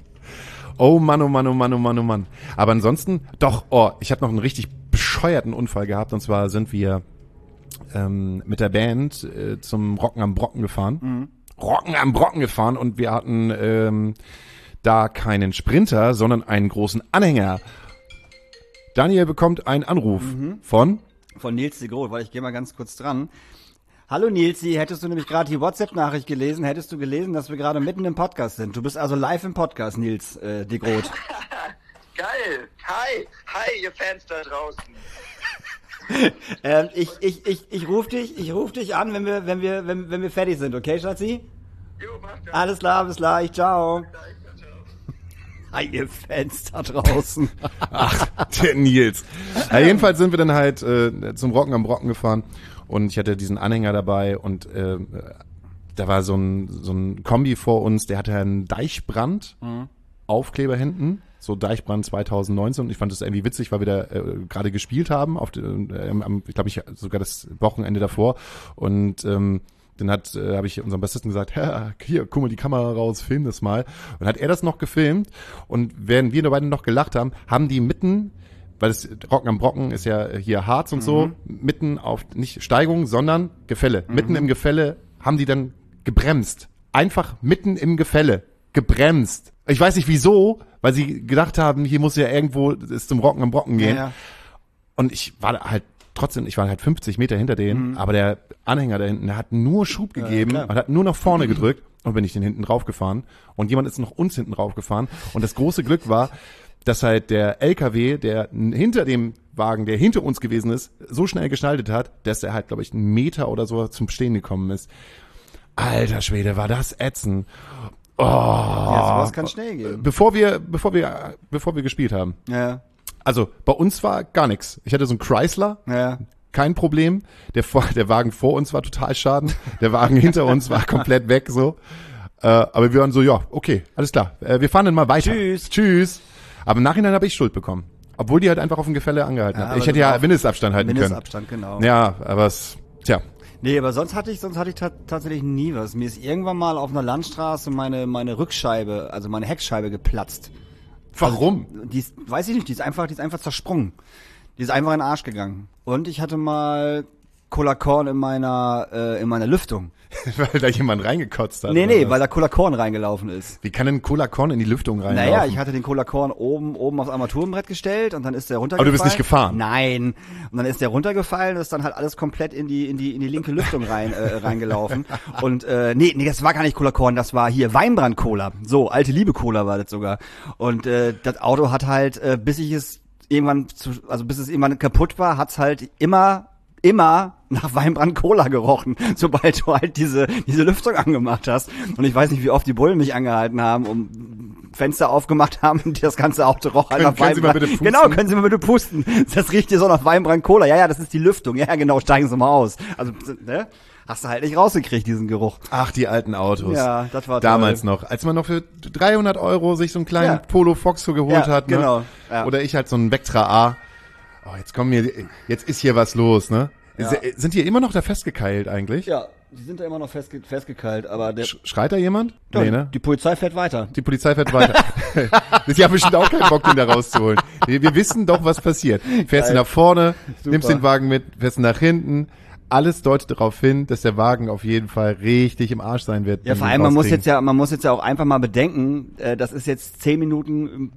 Oh Mann, oh Mann, oh Mann, oh Mann, oh Mann. Aber ansonsten, ich habe noch einen richtig bescheuerten Unfall gehabt und zwar sind wir mit der Band zum Rocken am Brocken gefahren. Rocken am Brocken gefahren und wir hatten da keinen Sprinter, sondern einen großen Anhänger. Daniel bekommt einen Anruf von Nils de Groot, weil ich gehe mal ganz kurz dran. Hallo Nilsi, hättest du nämlich gerade die WhatsApp-Nachricht gelesen, hättest du gelesen, dass wir gerade mitten im Podcast sind. Du bist also live im Podcast, Nils de Groot. Geil. Hi, ihr Fans da draußen. Ich ruf dich an, wenn wir fertig sind, okay, Schatzi? Jo, mach das. Alles klar, bis gleich, ciao. Hi, ihr Fans da draußen. Ach, der Nils. Ja, jedenfalls sind wir dann halt zum Rocken am Brocken gefahren und ich hatte diesen Anhänger dabei und da war so ein Kombi vor uns, der hatte einen Deichbrand Aufkleber hinten, so Deichbrand 2019 und ich fand das irgendwie witzig, weil wir da gerade gespielt haben, sogar das Wochenende davor und dann habe ich unserem Bassisten gesagt, hier, guck mal die Kamera raus, film das mal. Und hat er das noch gefilmt und während wir beide noch gelacht haben, haben die mitten, weil das Rocken am Brocken ist ja hier Harz und so, mitten auf, nicht Steigung, sondern Gefälle. Mitten im Gefälle haben die dann gebremst. Einfach mitten im Gefälle gebremst. Ich weiß nicht wieso, weil sie gedacht haben, hier muss ja irgendwo es zum Rocken am Brocken gehen. Ja. Und ich war halt 50 Meter hinter denen, aber der Anhänger da hinten, der hat nur Schub gegeben und hat nur nach vorne gedrückt und bin ich den hinten drauf gefahren und jemand ist noch uns hinten drauf gefahren und das große Glück war, dass halt der LKW, der hinter dem Wagen, der hinter uns gewesen ist, so schnell geschnallt hat, dass er halt, glaube ich, 1 Meter oder so zum Stehen gekommen ist. Alter Schwede, war das ätzend. Oh. Ja, sowas kann schnell gehen. Bevor wir gespielt haben. Ja. Also bei uns war gar nichts. Ich hatte so einen Chrysler, kein Problem. Der Wagen vor uns war total schaden. Der Wagen hinter uns war komplett weg so. Aber wir waren so, ja, okay, alles klar. Wir fahren dann mal weiter. Tschüss. Aber im Nachhinein habe ich Schuld bekommen. Obwohl die halt einfach auf dem Gefälle angehalten hat. Ich hätte ja Mindestabstand halten können. Mindestabstand, genau. Ja, aber tja. Nee, aber sonst hatte ich tatsächlich nie was. Mir ist irgendwann mal auf einer Landstraße meine Rückscheibe, also meine Heckscheibe geplatzt. Warum? Also, weiß ich nicht, die ist einfach zersprungen. Die ist einfach in den Arsch gegangen. Und ich hatte mal Cola Korn in meiner Lüftung. Weil da jemand reingekotzt hat. Nee, weil da Cola Korn reingelaufen ist. Wie kann denn Cola Korn in die Lüftung reinlaufen? Naja, ich hatte den Cola Korn oben aufs Armaturenbrett gestellt und dann ist der runtergefallen. Aber du bist nicht gefahren? Nein. Und dann ist der runtergefallen und ist dann halt alles komplett in die linke Lüftung reingelaufen. Und nee, das war gar nicht Cola Korn, das war hier Weinbrand-Cola. So, alte Liebe-Cola war das sogar. Und das Auto hat halt, bis es irgendwann kaputt war, hat's halt immer nach Weinbrand-Cola gerochen, sobald du halt diese Lüftung angemacht hast. Und ich weiß nicht, wie oft die Bullen mich angehalten haben, Fenster aufgemacht haben und das ganze Auto roch halt nach Weinbrand. Können Sie mal bitte pusten? Genau, können Sie mal bitte pusten. Das riecht hier so nach Weinbrand-Cola. Ja, das ist die Lüftung. Ja, genau, steigen Sie mal aus. Also, ne? Hast du halt nicht rausgekriegt, diesen Geruch. Ach, die alten Autos. Ja, das war damals toll. noch. Als man noch für 300 € sich so einen kleinen Polo Foxo geholt hat. Ne? Genau. Ja. Oder ich halt so einen Vectra A. Oh, jetzt ist hier was los, ne? Ja. Sind die immer noch da festgekeilt eigentlich? Ja, die sind da immer noch festgekeilt, aber Schreit da jemand? Nee, ne? Die Polizei fährt weiter. Die Polizei fährt weiter. Die haben bestimmt auch keinen Bock, den da rauszuholen. Wir wissen doch, was passiert. Fährst du nach vorne, Super. nimmst den Wagen mit, fährst du nach hinten. Alles deutet darauf hin, dass der Wagen auf jeden Fall richtig im Arsch sein wird. Ja, vor allem, man muss jetzt ja auch einfach mal bedenken, das ist jetzt 10 Minuten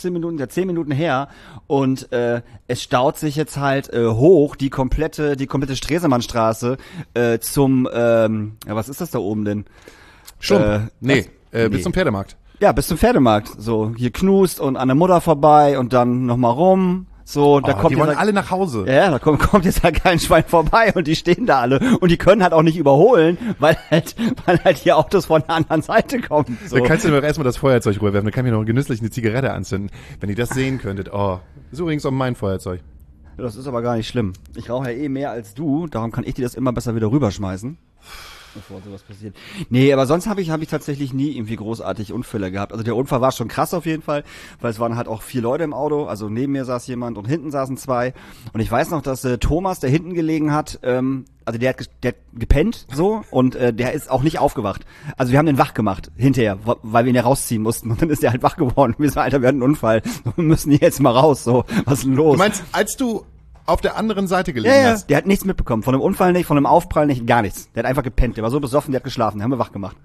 her und es staut sich jetzt halt hoch die komplette Stresemannstraße zum, was ist das da oben denn? Schon? Bis zum Pferdemarkt. Ja, bis zum Pferdemarkt. So, hier Knust und an der Mutter vorbei und dann nochmal rum. So, da kommt die wollen alle nach Hause. Ja, da kommt jetzt halt kein Schwein vorbei und die stehen da alle und die können halt auch nicht überholen, weil halt hier Autos von der anderen Seite kommen. So. Da kannst du doch erstmal das Feuerzeug rüberwerfen, dann kann ich mir noch genüsslich eine Zigarette anzünden. Wenn ihr das sehen könntet, das ist übrigens auch mein Feuerzeug. Das ist aber gar nicht schlimm. Ich rauche ja mehr als du, darum kann ich dir das immer besser wieder rüberschmeißen. Bevor sowas passiert. Nee, aber sonst habe ich tatsächlich nie irgendwie großartig Unfälle gehabt. Also der Unfall war schon krass auf jeden Fall, weil es waren halt auch 4 Leute im Auto. Also neben mir saß jemand und hinten saßen 2. Und ich weiß noch, dass Thomas, der hinten gelegen hat, also der hat gepennt so und der ist auch nicht aufgewacht. Also wir haben den wach gemacht hinterher, weil wir ihn ja rausziehen mussten. Und dann ist der halt wach geworden. Wir sagen, Alter, wir hatten einen Unfall. Wir müssen hier jetzt mal raus. So, was ist denn los? Du meinst, als du auf der anderen Seite gelegen hast? Der hat nichts mitbekommen. Von dem Unfall nicht, von dem Aufprall nicht, gar nichts. Der hat einfach gepennt. Der war so besoffen, der hat geschlafen. Den haben wir wach gemacht.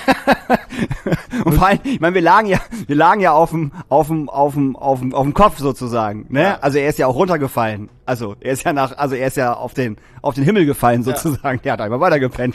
Und vor allem, ich meine, wir lagen ja auf dem Kopf sozusagen, ne? Ja. Also er ist ja auch runtergefallen. Also er ist ja auf den Himmel gefallen sozusagen. Der hat einfach weiter gepennt.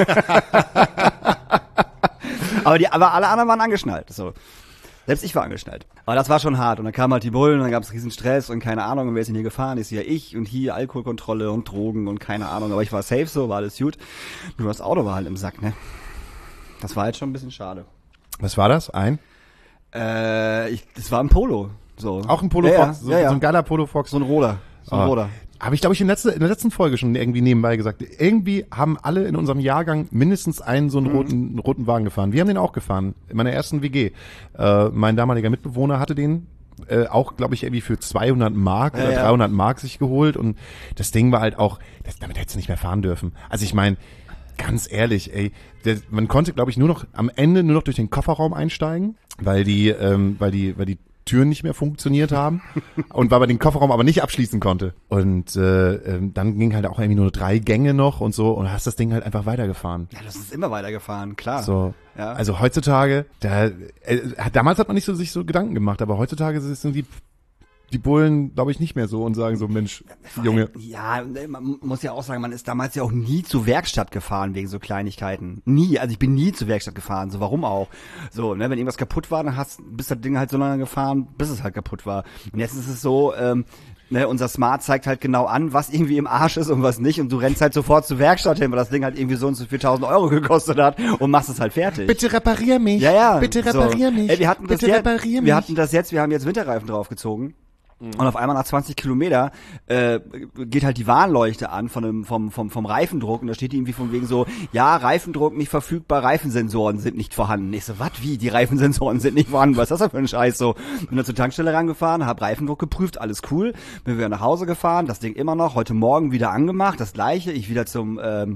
aber alle anderen waren angeschnallt, so. Selbst ich war angeschnallt. Aber das war schon hart. Und dann kamen halt die Bullen und dann gab es riesen Stress und keine Ahnung, und wer ist denn hier gefahren? Ist ja ich und hier Alkoholkontrolle und Drogen und keine Ahnung. Aber ich war safe so, war alles gut. Nur das Auto war halt im Sack, ne? Das war halt schon ein bisschen schade. Was war das? Das war ein Polo. So. Auch ein Polo Fox? So ein geiler Polo Fox? So ein Roller. Habe ich, glaube ich, in der letzten Folge schon irgendwie nebenbei gesagt. Irgendwie haben alle in unserem Jahrgang mindestens einen so einen roten Wagen gefahren. Wir haben den auch gefahren. In meiner ersten WG. Mein damaliger Mitbewohner hatte den auch, glaube ich, irgendwie für 200 Mark oder 300 Mark sich geholt. Und das Ding war halt auch, damit hättest du nicht mehr fahren dürfen. Also ich meine, ganz ehrlich, man konnte, glaube ich, am Ende nur noch durch den Kofferraum einsteigen, weil die Türen nicht mehr funktioniert haben und weil man den Kofferraum aber nicht abschließen konnte. Und dann ging halt auch irgendwie nur 3 Gänge noch und so und hast das Ding halt einfach weitergefahren. Ja, das ist immer weitergefahren, klar. So, ja. Also heutzutage, damals hat man nicht sich so Gedanken gemacht, aber heutzutage sind die Bullen, glaube ich, nicht mehr so und sagen so, Mensch, Junge. Ja, man muss ja auch sagen, man ist damals ja auch nie zur Werkstatt gefahren wegen so Kleinigkeiten. Nie, also ich bin nie zur Werkstatt gefahren, so warum auch? So, ne, wenn irgendwas kaputt war, dann bist das Ding halt so lange gefahren, bis es halt kaputt war. Und jetzt ist es so, ne, unser Smart zeigt halt genau an, was irgendwie im Arsch ist und was nicht und du rennst halt sofort zur Werkstatt hin, weil das Ding halt irgendwie so und so 4.000 € gekostet hat und machst es halt fertig. Bitte reparier mich. Ja. Bitte reparier mich. Ey, wir haben jetzt Winterreifen draufgezogen. Und auf einmal nach 20 Kilometer geht halt die Warnleuchte an vom Reifendruck und da steht irgendwie von wegen so, ja, Reifendruck nicht verfügbar, Reifensensoren sind nicht vorhanden. Ich so, was, wie, die Reifensensoren sind nicht vorhanden? Was ist das denn für ein Scheiß? So, bin dann zur Tankstelle rangefahren, hab Reifendruck geprüft, alles cool, bin wieder nach Hause gefahren, das Ding immer noch, heute Morgen wieder angemacht, das gleiche, ich wieder zum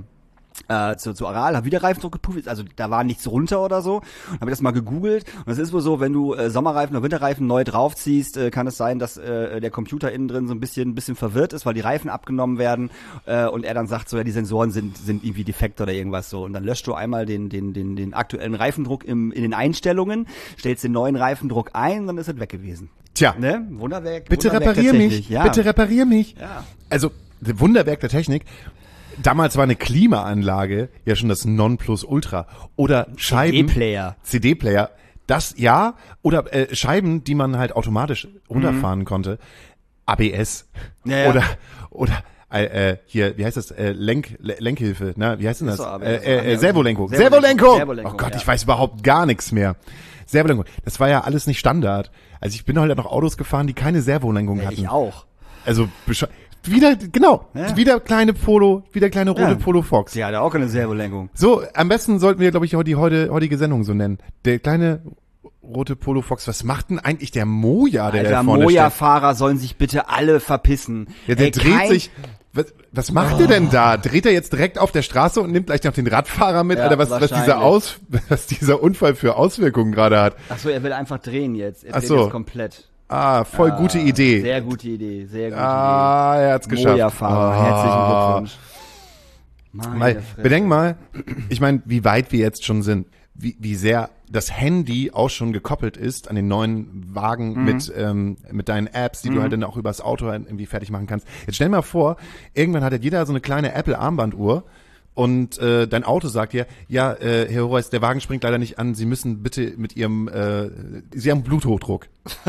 zu Aral, habe wieder Reifendruck geprüft, also da war nichts runter oder so, habe ich das mal gegoogelt und es ist wohl so, wenn du Sommerreifen oder Winterreifen neu draufziehst, kann es sein, dass der Computer innen drin so ein bisschen verwirrt ist, weil die Reifen abgenommen werden und er dann sagt so, ja, die Sensoren sind irgendwie defekt oder irgendwas so und dann löscht du einmal den aktuellen Reifendruck in den Einstellungen, stellst den neuen Reifendruck ein und dann ist es weg gewesen. Tja, Ne? Wunderwerk. bitte Wunderwerk reparier mich, tatsächlich, ja. bitte reparier mich. Ja. Also, Wunderwerk der Technik. Damals war eine Klimaanlage ja schon das Nonplusultra. Oder Scheiben. CD-Player. Das ja. Oder Scheiben, die man halt automatisch runterfahren konnte. ABS. Ja. Oder hier, wie heißt das? Lenkhilfe. Na, wie heißt denn das? So, Servolenkung. Servolenkung. Oh Gott, ja. ich weiß überhaupt gar nichts mehr. Servolenkung. Das war ja alles nicht Standard. Also ich bin halt noch Autos gefahren, die keine Servolenkung hatten. Ich auch. Also wieder kleine rote Ja. Polo Fox. Sie hatte auch keine Servolenkung. So, am besten sollten wir, glaube ich, die heutige Sendung so nennen. Der kleine rote Polo Fox. Was macht denn eigentlich der Moja, der da Alter, vorne steht? Moja-Fahrer sollen sich bitte alle verpissen. Ja, der Ey, dreht sich. Was macht der denn da? Dreht er jetzt direkt auf der Straße und nimmt gleich noch den Radfahrer mit? Ja, Oder was dieser Unfall für Auswirkungen gerade hat? Ach so, er will einfach drehen jetzt. Er Ach dreht so. jetzt komplett. Voll gute Idee. Sehr gute Idee, sehr gute Er hat's Idee. geschafft. Moja-Fahrer, herzlichen Glückwunsch. Meine Fresse. Bedenk mal, ich meine, wie weit wir jetzt schon sind, wie sehr das Handy auch schon gekoppelt ist an den neuen Wagen mit deinen Apps, die du halt dann auch übers Auto irgendwie fertig machen kannst. Jetzt stell dir mal vor, irgendwann hat jeder so eine kleine Apple-Armbanduhr und dein Auto sagt dir, ja, Herr Horace, der Wagen springt leider nicht an, Sie müssen bitte mit Ihrem, Sie haben Bluthochdruck.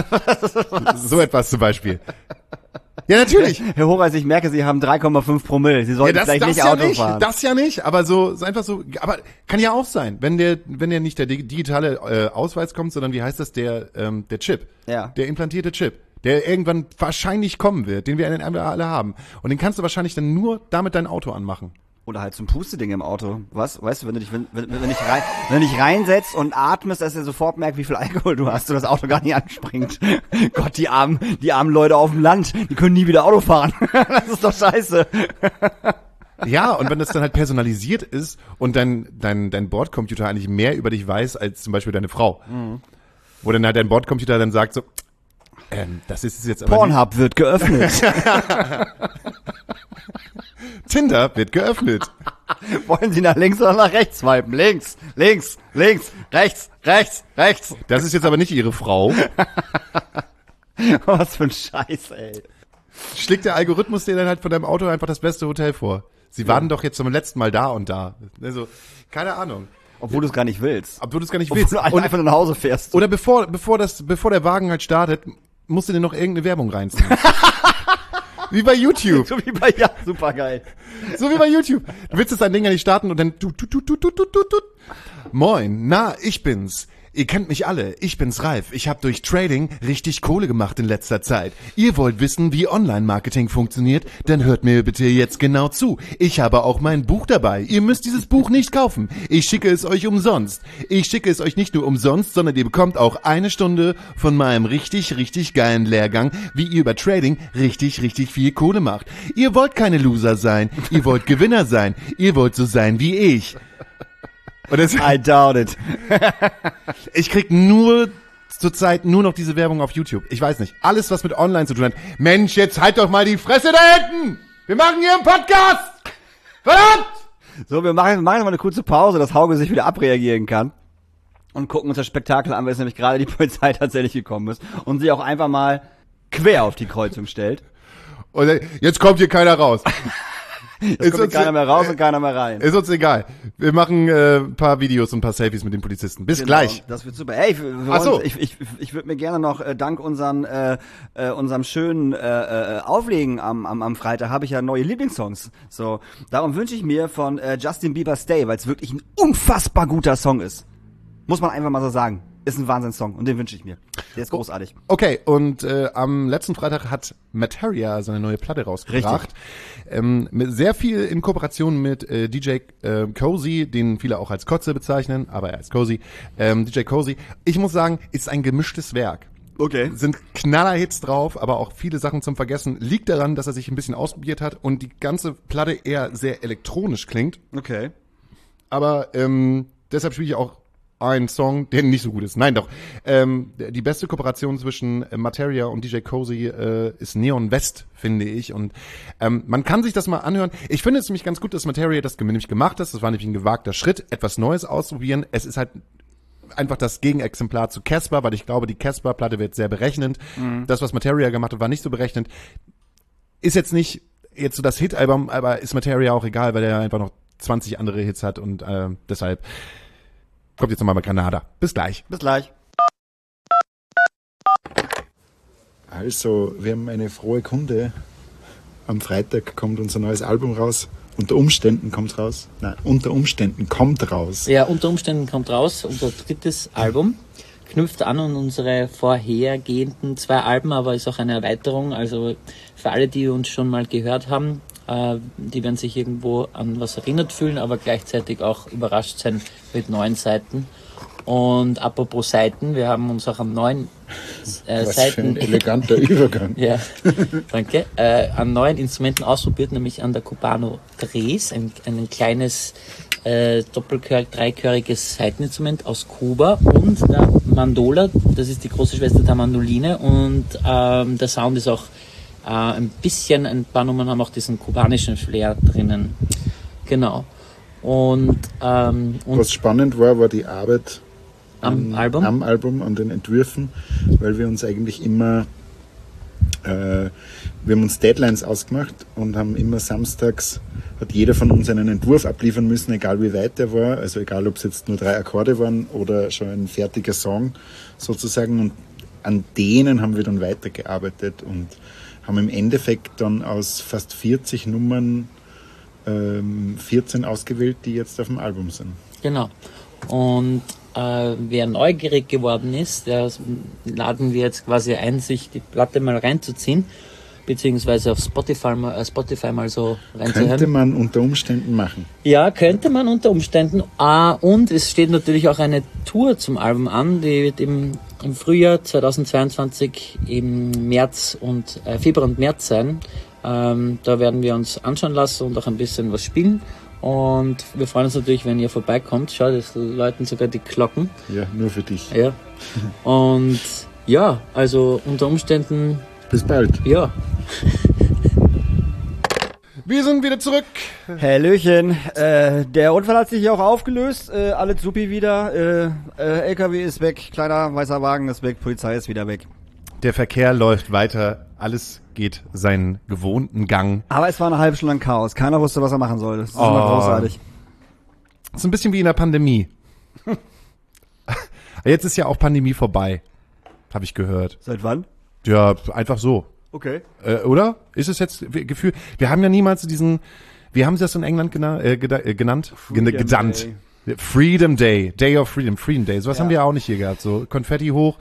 So etwas zum Beispiel. Ja, natürlich. Herr Horace, ich merke, Sie haben 3,5 Promille. Sie sollten vielleicht nicht Auto fahren. Das ja nicht, aber so einfach so, aber kann ja auch sein, wenn der nicht der digitale Ausweis kommt, sondern wie heißt das, der Chip, Ja. der implantierte Chip, der irgendwann wahrscheinlich kommen wird, den wir alle haben. Und den kannst du wahrscheinlich dann nur damit dein Auto anmachen. Oder halt zum Pusteding im Auto. Was? Weißt du, wenn du dich reinsetzt und atmest, dass er sofort merkt, wie viel Alkohol du hast und das Auto gar nicht anspringt. Gott, die armen Leute auf dem Land, die können nie wieder Auto fahren. Das ist doch scheiße. Ja, und wenn das dann halt personalisiert ist und dein Bordcomputer eigentlich mehr über dich weiß als zum Beispiel deine Frau. Wo dann halt dein Bordcomputer dann sagt so, das ist es jetzt aber Pornhub wird geöffnet. Tinder wird geöffnet. Wollen Sie nach links oder nach rechts swipen? Links, links, links, rechts, rechts, rechts. Das ist jetzt aber nicht ihre Frau. Was für ein Scheiß, ey. Schlägt der Algorithmus dir dann halt von deinem Auto einfach das beste Hotel vor. Sie waren doch jetzt zum letzten Mal da und da. Also, keine Ahnung. Obwohl du es gar nicht willst. Obwohl du es gar nicht Obwohl willst. du einfach nur nach Hause fährst. Oder bevor der Wagen halt startet, musst du dir noch irgendeine Werbung reinziehen. Wie bei YouTube. So wie bei, ja, super geil. So wie bei YouTube. Du willst jetzt dein Ding ja nicht starten und dann Moin, na, ich bin's. Ihr kennt mich alle, ich bin's Ralf. Ich habe durch Trading richtig Kohle gemacht in letzter Zeit. Ihr wollt wissen, wie Online-Marketing funktioniert? Dann hört mir bitte jetzt genau zu. Ich habe auch mein Buch dabei. Ihr müsst dieses Buch nicht kaufen. Ich schicke es euch umsonst. Ich schicke es euch nicht nur umsonst, sondern ihr bekommt auch 1 Stunde von meinem richtig, richtig geilen Lehrgang, wie ihr über Trading richtig, richtig viel Kohle macht. Ihr wollt keine Loser sein. Ihr wollt Gewinner sein. Ihr wollt so sein wie ich. Und I doubt it. Ich krieg zurzeit nur noch diese Werbung auf YouTube. Ich weiß nicht. Alles, was mit Online zu tun hat. Mensch, jetzt halt doch mal die Fresse da hinten! Wir machen hier einen Podcast! Verdammt! So, wir machen jetzt mal eine kurze Pause, dass Hauge sich wieder abreagieren kann. Und gucken uns das Spektakel an, weil es nämlich gerade die Polizei tatsächlich gekommen ist. Und sie auch einfach mal quer auf die Kreuzung stellt. Und jetzt kommt hier keiner raus. Es kommt keiner mehr raus und keiner mehr rein. Ist uns egal. Wir machen ein paar Videos und ein paar Selfies mit den Polizisten. Bis gleich. Das wird super. Hey, ich würde mir gerne noch dank unserem schönen Auflegen am Freitag habe ich ja neue Lieblingssongs. So, darum wünsche ich mir von Justin Bieber Stay, weil es wirklich ein unfassbar guter Song ist. Muss man einfach mal so sagen. Ist ein Wahnsinnssong und den wünsche ich mir. Der ist großartig. Okay, und am letzten Freitag hat Materia seine neue Platte rausgebracht. Mit sehr viel in Kooperation mit DJ Cozy, den viele auch als Kotze bezeichnen, aber er ist Cozy. DJ Cozy. Ich muss sagen, ist ein gemischtes Werk. Okay. Sind Knallerhits drauf, aber auch viele Sachen zum Vergessen. Liegt daran, dass er sich ein bisschen ausprobiert hat und die ganze Platte eher sehr elektronisch klingt. Okay. Aber deshalb spiele ich auch einen Song, der nicht so gut ist. Nein, doch. Die beste Kooperation zwischen Materia und DJ Cozy ist Neon West, finde ich. Und man kann sich das mal anhören. Ich finde es nämlich ganz gut, dass Materia das nämlich gemacht hat. Das war nämlich ein gewagter Schritt, etwas Neues ausprobieren. Es ist halt einfach das Gegenexemplar zu Casper, weil ich glaube, die Casper-Platte wird sehr berechnend. Das, was Materia gemacht hat, war nicht so berechnend. Ist jetzt nicht jetzt so das Hit-Album, aber ist Materia auch egal, weil er einfach noch 20 andere Hits hat und deshalb kommt jetzt nochmal bei Granada. Bis gleich. Bis gleich. Also, wir haben eine frohe Kunde. Am Freitag kommt unser neues Album raus. Unter Umständen kommt raus. Nein, unter Umständen kommt raus. Ja, unter Umständen kommt raus, unser drittes Album. Knüpft an unsere vorhergehenden 2 Alben, aber ist auch eine Erweiterung. Also für alle, die uns schon mal gehört haben, die werden sich irgendwo an was erinnert fühlen, aber gleichzeitig auch überrascht sein mit neuen Seiten. Und apropos Seiten, wir haben uns auch am neuen Was Seiten... für ein eleganter Übergang. Ja, danke. An neuen Instrumenten ausprobiert, nämlich an der Cubano Tres, ein kleines dreichöriges Saiteninstrument aus Kuba und der Mandola, das ist die große Schwester der Mandoline und der Sound ist auch ein paar Nummern haben auch diesen kubanischen Flair drinnen. Genau. Und Was spannend war die Arbeit am Album, an den Entwürfen, weil wir uns eigentlich immer, wir haben uns Deadlines ausgemacht und haben immer samstags, hat jeder von uns einen Entwurf abliefern müssen, egal wie weit der war, also egal ob es jetzt nur 3 Akkorde waren oder schon ein fertiger Song sozusagen, und an denen haben wir dann weitergearbeitet und haben im Endeffekt dann aus fast 40 Nummern 14 ausgewählt, die jetzt auf dem Album sind. Genau. Und wer neugierig geworden ist, der laden wir jetzt quasi ein, sich die Platte mal reinzuziehen, beziehungsweise auf Spotify mal so reinzuhören. Könnte man unter Umständen machen. Ja, könnte man unter Umständen. Und es steht natürlich auch eine Tour zum Album an, die wird im Frühjahr 2022 im Februar und März sein. Da werden wir uns anschauen lassen und auch ein bisschen was spielen. Und wir freuen uns natürlich, wenn ihr vorbeikommt. Schau, das läuten sogar die Glocken. Ja, nur für dich. Ja. Und ja, also unter Umständen. Bis bald. Ja. Wir sind wieder zurück. Hallöchen. Der Unfall hat sich hier auch aufgelöst. Alles supi wieder. LKW ist weg. Kleiner weißer Wagen ist weg. Polizei ist wieder weg. Der Verkehr läuft weiter. Alles geht seinen gewohnten Gang. Aber es war eine halbe Stunde lang Chaos. Keiner wusste, was er machen sollte. Das ist immer großartig. Das ist ein bisschen wie in der Pandemie. Jetzt ist ja auch Pandemie vorbei. Habe ich gehört. Seit wann? Ja, einfach so. Okay. Oder? Ist es jetzt Gefühl? Wir haben ja niemals wie haben sie das in England genannt? Gedannt. Freedom Day. Day of Freedom. Freedom Day. Sowas haben wir ja auch nicht hier gehabt. So Konfetti hoch,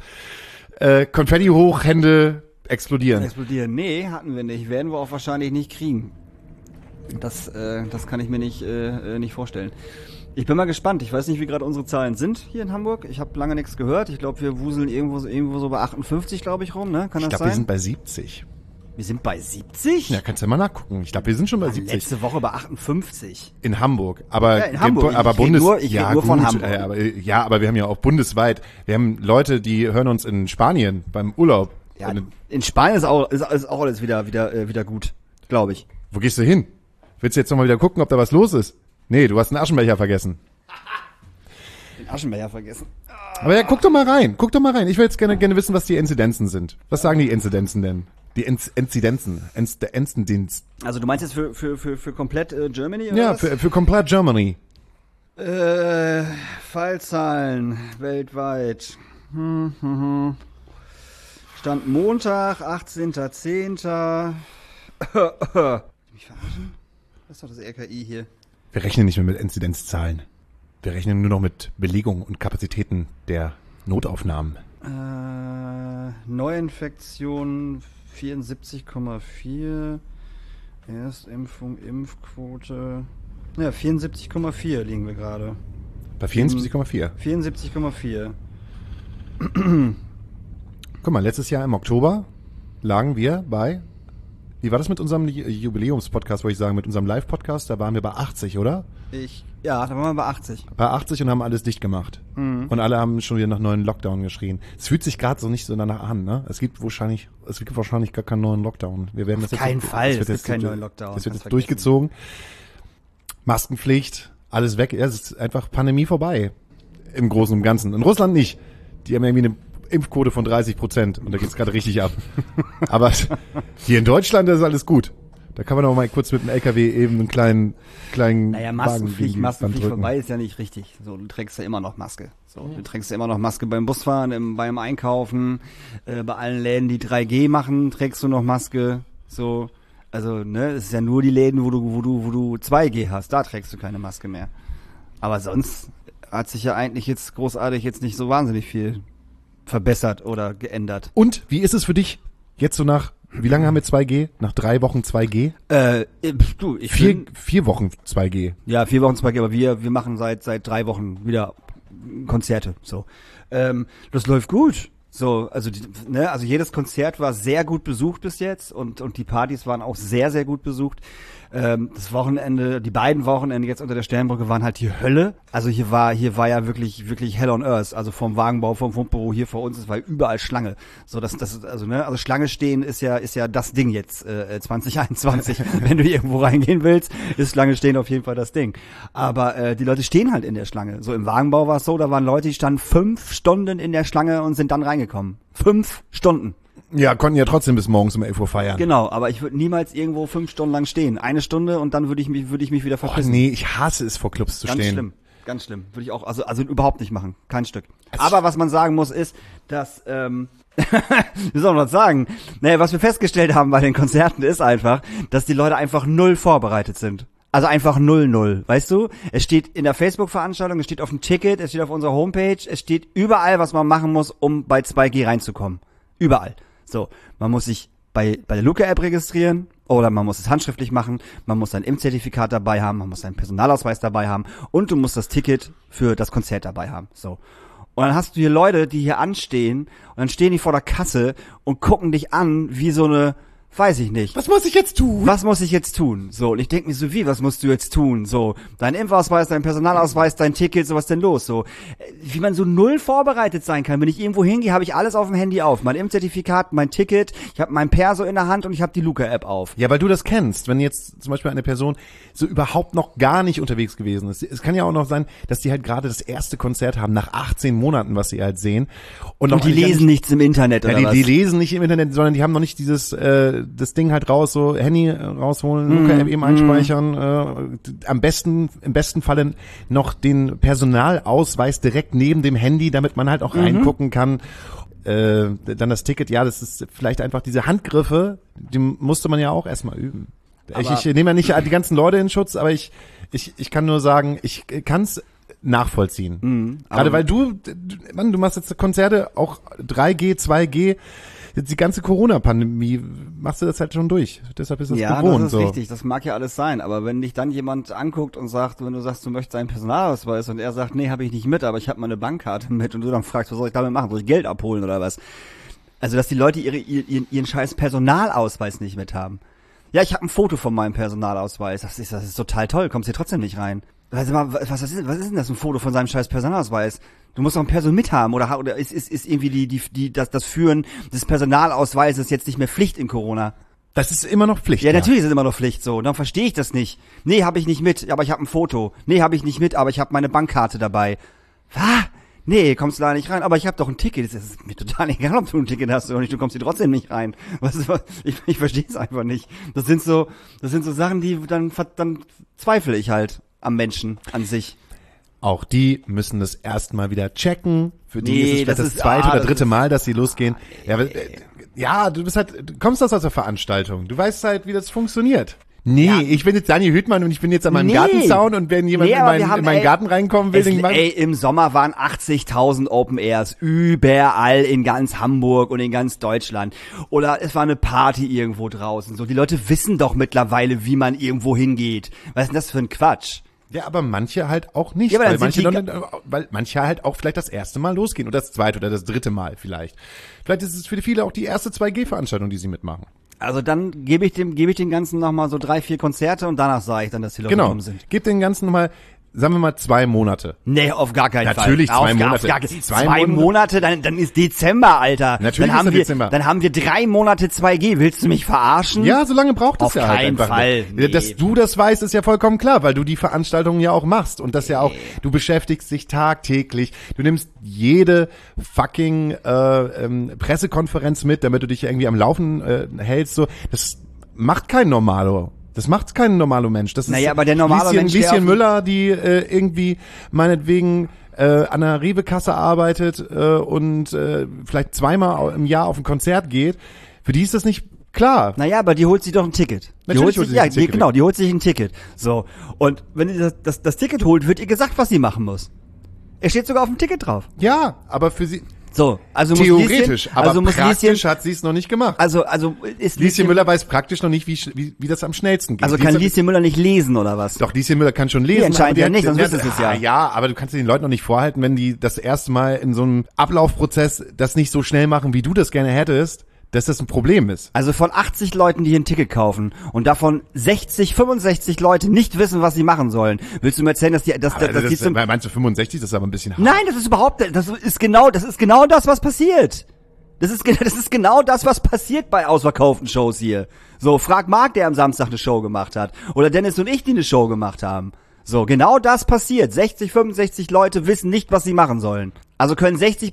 Hände explodieren. Nee, hatten wir nicht. Werden wir auch wahrscheinlich nicht kriegen. Das kann ich mir nicht vorstellen. Ich bin mal gespannt. Ich weiß nicht, wie gerade unsere Zahlen sind hier in Hamburg. Ich habe lange nichts gehört. Ich glaube, wir wuseln irgendwo so bei 58, glaube ich, rum. Ne? Kann das sein? Ich glaube, wir sind bei 70. Wir sind bei 70? Ja, kannst du ja mal nachgucken. Ich glaube, wir sind schon bei 70. Letzte Woche bei 58. In Hamburg. Aber, ja, in Hamburg. Aber ich rede nur von Hamburg. Aber wir haben ja auch bundesweit. Wir haben Leute, die hören uns in Spanien beim Urlaub. Ja, in Spanien ist auch alles wieder gut, glaube ich. Wo gehst du hin? Willst du jetzt nochmal wieder gucken, ob da was los ist? Nee, du hast einen Aschenbecher vergessen. Den Aschenbecher vergessen. Aber ja, guck doch mal rein. Ich will jetzt gerne wissen, was die Inzidenzen sind. Was sagen die Inzidenzen denn? Die Inzidenzen. Inzidenz. Also du meinst jetzt für komplett Germany? Oder ja, was? für komplett Germany. Fallzahlen weltweit. Stand Montag, 18.10. Mich verarschen? Was ist doch das RKI hier? Wir rechnen nicht mehr mit Inzidenzzahlen. Wir rechnen nur noch mit Belegung und Kapazitäten der Notaufnahmen. Neuinfektionen 74,4. Erstimpfung, Impfquote. Ja, 74,4 liegen wir gerade. Bei 74,4? 74,4. Guck mal, letztes Jahr im Oktober lagen wir bei, wie war das mit unserem Jubiläumspodcast, wollte ich sagen, mit unserem Live-Podcast, da waren wir bei 80, oder? Ja, da waren wir bei 80. Bei 80 und haben alles dicht gemacht. Und alle haben schon wieder nach neuen Lockdown geschrien. Es fühlt sich gerade so nicht so danach an, ne? Es gibt wahrscheinlich gar keinen neuen Lockdown. Wir werden das Auf keinen Fall, es wird keinen neuen Lockdown. Das wird jetzt durchgezogen. Maskenpflicht, alles weg. Ja, es ist einfach Pandemie vorbei. Im Großen und Ganzen. In Russland nicht. Die haben irgendwie eine Impfquote von 30% und da geht's gerade richtig ab. Aber hier in Deutschland ist alles gut. Da kann man auch mal kurz mit dem LKW eben einen kleinen Naja, Wagen Maskenpflicht drücken. vorbei ist ja nicht richtig. So, du trägst ja immer noch Maske. So, du trägst ja immer noch Maske beim Busfahren, beim Einkaufen, bei allen Läden, die 3G machen, trägst du noch Maske. So, also, ne, es ist ja nur die Läden, wo du 2G hast, da trägst du keine Maske mehr. Aber sonst hat sich ja eigentlich jetzt großartig jetzt nicht so wahnsinnig viel verbessert oder geändert. Und wie ist es für dich jetzt so wie lange haben wir 2G? Nach 3 Wochen 2G? Vier Wochen 2G. Ja, 4 Wochen 2G, aber wir machen seit 3 Wochen wieder Konzerte. So, das läuft gut. So, also also jedes Konzert war sehr gut besucht bis jetzt und die Partys waren auch sehr, sehr gut besucht. Das Wochenende, die beiden Wochenende jetzt unter der Sternbrücke waren halt die Hölle. Also hier war ja wirklich Hell on Earth. Also vom Wagenbau, vom Fundbüro hier vor uns, es war überall Schlange. So, also Schlange stehen ist ja das Ding jetzt, 2021. Wenn du irgendwo reingehen willst, ist Schlange stehen auf jeden Fall das Ding. Aber, die Leute stehen halt in der Schlange. So im Wagenbau war es so, da waren Leute, die standen 5 Stunden in der Schlange und sind dann reingekommen. 5 Stunden. Ja, konnten ja trotzdem bis morgens um 11 Uhr feiern. Genau, aber ich würde niemals irgendwo 5 Stunden lang stehen. 1 Stunde und dann würde ich mich wieder verpissen. Nee, ich hasse es, vor Clubs zu stehen. Ganz schlimm. Würde ich auch, also überhaupt nicht machen. Kein Stück. Aber was man sagen muss ist, dass, wie soll man das sagen? Naja, was wir festgestellt haben bei den Konzerten ist einfach, dass die Leute einfach null vorbereitet sind. Also einfach 0-0, weißt du? Es steht in der Facebook-Veranstaltung, es steht auf dem Ticket, es steht auf unserer Homepage, es steht überall, was man machen muss, um bei 2G reinzukommen. Überall. So, man muss sich bei der Luca-App registrieren oder man muss es handschriftlich machen, man muss sein Impfzertifikat dabei haben, man muss seinen Personalausweis dabei haben und du musst das Ticket für das Konzert dabei haben. So. Und dann hast du hier Leute, die hier anstehen und dann stehen die vor der Kasse und gucken dich an wie so eine, weiß ich nicht. Was muss ich jetzt tun? Was muss ich jetzt tun? So, und ich denke mir so, was musst du jetzt tun? So, dein Impfausweis, dein Personalausweis, dein Ticket, so was denn los? So, wie man so null vorbereitet sein kann. Wenn ich irgendwo hingehe, habe ich alles auf dem Handy auf. Mein Impfzertifikat, mein Ticket, ich habe mein Perso in der Hand und ich habe die Luca-App auf. Ja, weil du das kennst. Wenn jetzt zum Beispiel eine Person so überhaupt noch gar nicht unterwegs gewesen ist. Es kann ja auch noch sein, dass die halt gerade das erste Konzert haben nach 18 Monaten, was sie halt sehen. Und die lesen nichts im Internet oder was? Die lesen nicht im Internet, sondern die haben noch nicht dieses das Ding halt raus, so Handy rausholen, Luca-App eben einspeichern, im besten Falle noch den Personalausweis direkt neben dem Handy, damit man halt auch reingucken kann. Dann das Ticket, ja, das ist vielleicht einfach diese Handgriffe, die musste man ja auch erstmal üben. Ich nehme ja nicht die ganzen Leute in Schutz, aber ich kann nur sagen, ich kann es nachvollziehen. Gerade weil du machst jetzt Konzerte, auch 3G, 2G, jetzt die ganze Corona-Pandemie, machst du das halt schon durch. Deshalb ist das gewohnt. Ja, das ist so. richtig. Das mag ja alles sein. Aber wenn dich dann jemand anguckt und sagt, wenn du sagst, du möchtest einen Personalausweis und er sagt, nee, habe ich nicht mit, aber ich habe meine Bankkarte mit und du dann fragst, was soll ich damit machen? Soll ich Geld abholen oder was? Also, dass die Leute ihren scheiß Personalausweis nicht mit haben. Ja, ich habe ein Foto von meinem Personalausweis. Das ist total toll. Kommst hier trotzdem nicht rein. Weißt du mal, was ist denn das, ein Foto von seinem scheiß Personalausweis? Du musst doch ein Perso mit haben oder ist irgendwie das Führen des Personalausweises jetzt nicht mehr Pflicht in Corona? Das ist immer noch Pflicht. Ja, natürlich ist es immer noch Pflicht so. Dann verstehe ich das nicht. Nee, habe ich nicht mit, aber ich habe ein Foto. Nee, habe ich nicht mit, aber ich habe meine Bankkarte dabei. Was? Nee, kommst du da nicht rein, aber ich habe doch ein Ticket. Es ist mir total egal, ob du ein Ticket hast oder nicht, du kommst hier trotzdem nicht rein. Ich verstehe es einfach nicht. Das sind so Sachen, die dann zweifle ich halt am Menschen an sich. Auch die müssen das erstmal wieder checken. Für die ist es vielleicht das zweite oder dritte Mal, dass sie losgehen. Ja, du kommst aus der Veranstaltung. Du weißt halt, wie das funktioniert. Nee, ja. Ich bin jetzt Daniel Hüttmann und ich bin jetzt an meinem Gartenzaun und wenn jemand in meinen Garten reinkommen will, im Sommer waren 80.000 Open Airs überall in ganz Hamburg und in ganz Deutschland. Oder es war eine Party irgendwo draußen. So, die Leute wissen doch mittlerweile, wie man irgendwo hingeht. Was ist denn das für ein Quatsch? Ja, aber manche halt auch nicht, Ja, aber weil dann weil manche halt auch vielleicht das erste Mal losgehen oder das zweite oder das dritte Mal vielleicht. Vielleicht ist es für viele auch die erste 2G-Veranstaltung, die sie mitmachen. Also dann gebe ich dem Ganzen nochmal so 3-4 Konzerte und danach sage ich dann, dass die Leute Genau. gekommen sind. Gib den Ganzen nochmal, sagen wir mal 2 Monate. Nee, auf gar keinen Fall. Natürlich 2 Monate. Auf gar, 2 2 Monate, dann ist Dezember, Alter. Natürlich dann haben ist wir, Dezember. Dann haben wir 3 Monate 2G. Willst du mich verarschen? Ja, so lange braucht es Auf ja halt keinen einfach Fall. nicht. Nee. Dass du das weißt, ist ja vollkommen klar, weil du die Veranstaltungen ja auch machst und das ja auch, du beschäftigst dich tagtäglich, du nimmst jede fucking Pressekonferenz mit, damit du dich irgendwie am Laufen hältst. So, das macht kein Normalo. Das macht kein normaler Mensch. Das ist Aber der normale Mensch, der Lieschen auf- Müller, die irgendwie meinetwegen an einer Rewe-Kasse arbeitet und vielleicht 2-mal im Jahr auf ein Konzert geht, für die ist das nicht klar. Naja, aber die holt sich doch ein Ticket. Natürlich holt sie sich ein Ticket. Genau, die holt sich ein Ticket. So. Und wenn die das Ticket holt, wird ihr gesagt, was sie machen muss. Es steht sogar auf dem Ticket drauf. Ja, aber für sie So, also theoretisch, muss Lieschen, aber also muss praktisch Lieschen, hat sie es noch nicht gemacht. also ist Lieschen Müller weiß praktisch noch nicht, wie das am schnellsten geht. also Die kann ist- Lieschen Müller nicht lesen oder was? Doch, Lieschen Müller kann schon lesen. Die entscheiden aber ja nicht, sonst wüsstest du es ja. Ja, aber du kannst den Leuten noch nicht vorhalten, wenn die das erste Mal in so einem Ablaufprozess das nicht so schnell machen, wie du das gerne hättest, dass das ein Problem ist. Also von 80 Leuten, die hier ein Ticket kaufen und davon 65 Leute nicht wissen, was sie machen sollen, willst du mir erzählen, dass die Meinst du 65? Das ist aber ein bisschen hart. Nein, das ist genau das, was passiert. Das ist genau das, was passiert bei ausverkauften Shows hier. So, frag Marc, der am Samstag eine Show gemacht hat. Oder Dennis und ich, die eine Show gemacht haben. So, genau das passiert. 65 Leute wissen nicht, was sie machen sollen. Also können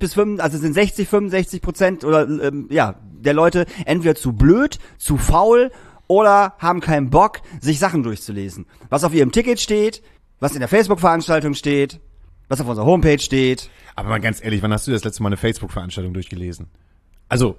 65% oder, der Leute entweder zu blöd, zu faul oder haben keinen Bock, sich Sachen durchzulesen. Was auf ihrem Ticket steht, was in der Facebook-Veranstaltung steht, was auf unserer Homepage steht. Aber mal ganz ehrlich, wann hast du das letzte Mal eine Facebook-Veranstaltung durchgelesen? Also,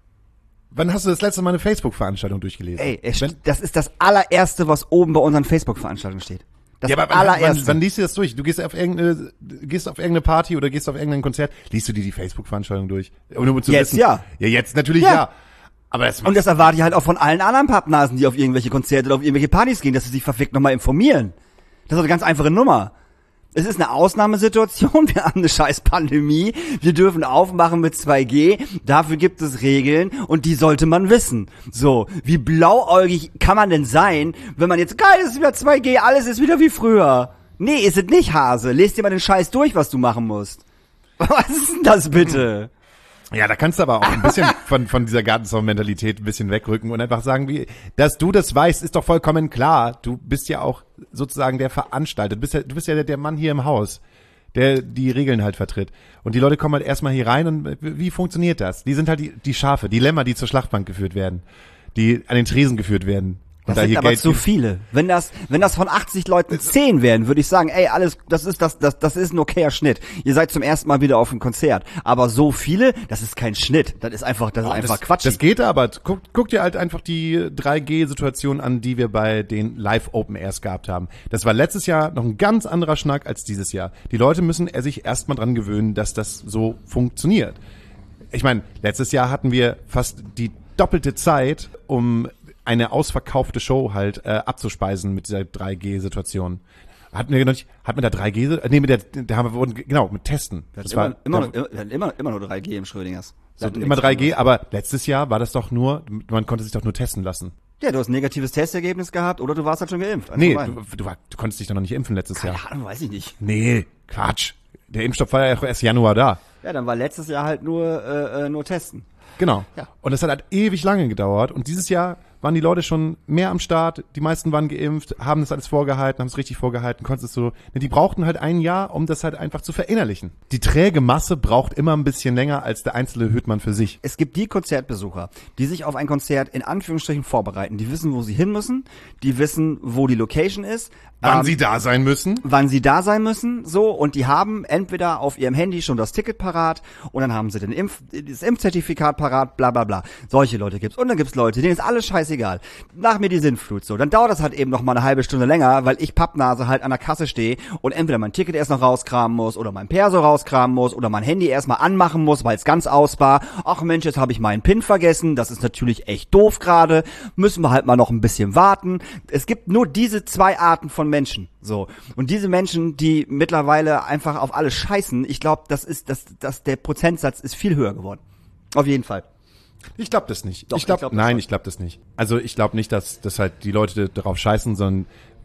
wann hast du das letzte Mal eine Facebook-Veranstaltung durchgelesen? Ey, das ist das allererste, was oben bei unseren Facebook-Veranstaltungen steht. Das Ja, aber allererste. wann liest du das durch? Du gehst auf irgendeine Party oder gehst auf irgendein Konzert, liest du dir die Facebook-Veranstaltung durch? Um zu Jetzt wissen, ja. Ja, jetzt natürlich Ja. ja. Aber das Und das erwarte ich halt auch von allen anderen Pappnasen, die auf irgendwelche Konzerte oder auf irgendwelche Partys gehen, dass sie sich verfickt nochmal informieren. Das ist eine ganz einfache Nummer. Es ist eine Ausnahmesituation, wir haben eine scheiß Pandemie, wir dürfen aufmachen mit 2G, dafür gibt es Regeln und die sollte man wissen. So, wie blauäugig kann man denn sein, wenn man jetzt, geil, es ist wieder 2G, alles ist wieder wie früher. Nee, ist es nicht, Hase. Lest dir mal den Scheiß durch, was du machen musst. Was ist denn das bitte? Ja, da kannst du aber auch ein bisschen von dieser Gartenzaun-Mentalität ein bisschen wegrücken und einfach sagen, dass du das weißt, ist doch vollkommen klar. Du bist ja auch sozusagen der Veranstalter. Du bist ja der Mann hier im Haus, der die Regeln halt vertritt. Und die Leute kommen halt erstmal hier rein und wie funktioniert das? Die sind halt die Schafe, die Lämmer, die zur Schlachtbank geführt werden, die an den Tresen geführt werden. Und Das da sind hier aber Geld zu viele. Wenn das von 80 Leuten 10 wären, würde ich sagen, ey, alles, das ist ein okayer Schnitt. Ihr seid zum ersten Mal wieder auf einem Konzert. Aber so viele, das ist kein Schnitt. Das ist einfach Quatsch. Das geht aber. Guck dir halt einfach die 3G-Situation an, die wir bei den Live-Open-Airs gehabt haben. Das war letztes Jahr noch ein ganz anderer Schnack als dieses Jahr. Die Leute müssen sich erstmal dran gewöhnen, dass das so funktioniert. Ich meine, letztes Jahr hatten wir fast die doppelte Zeit, um eine ausverkaufte Show halt abzuspeisen mit dieser 3G-Situation. Hatten wir da 3G? Nee, da haben wir genau mit Testen. Das war immer nur 3G im Schrödingers. immer 3G, aber letztes Jahr war das doch nur, man konnte sich doch nur testen lassen. Ja, du hast ein negatives Testergebnis gehabt oder du warst halt schon geimpft. Nee, du konntest dich doch noch nicht impfen letztes Jahr. Ja, weiß ich nicht. Nee, Quatsch. Der Impfstoff war ja erst Januar da. Ja, dann war letztes Jahr halt nur Testen. Genau. Ja. Und das hat halt ewig lange gedauert. Und dieses Jahr waren die Leute schon mehr am Start. Die meisten waren geimpft, haben das alles vorgehalten, haben es richtig vorgehalten, konntest so. Die brauchten halt ein Jahr, um das halt einfach zu verinnerlichen. Die träge Masse braucht immer ein bisschen länger als der einzelne Hüttmann für sich. Es gibt die Konzertbesucher, die sich auf ein Konzert in Anführungsstrichen vorbereiten. Die wissen, wo sie hin müssen. Die wissen, wo die Location ist. Wann sie da sein müssen. So, und die haben entweder auf ihrem Handy schon das Ticket parat und dann haben sie das Impfzertifikat parat, bla bla bla. Solche Leute gibt's. Und dann gibt's Leute, denen ist alles scheißegal. Nach mir die Sintflut so. Dann dauert das halt eben noch mal eine halbe Stunde länger, weil ich Pappnase halt an der Kasse stehe und entweder mein Ticket erst noch rauskramen muss oder mein Perso rauskramen muss oder mein Handy erstmal anmachen muss, weil es ganz aus war. Ach Mensch, jetzt habe ich meinen PIN vergessen. Das ist natürlich echt doof gerade. Müssen wir halt mal noch ein bisschen warten. Es gibt nur diese zwei Arten von Menschen. So. Und diese Menschen, die mittlerweile einfach auf alles scheißen, ich glaube, der Prozentsatz ist viel höher geworden. Auf jeden Fall. Ich glaube das nicht. Doch, ich glaube das das nicht. Also ich glaube nicht, dass halt die Leute darauf scheißen, sondern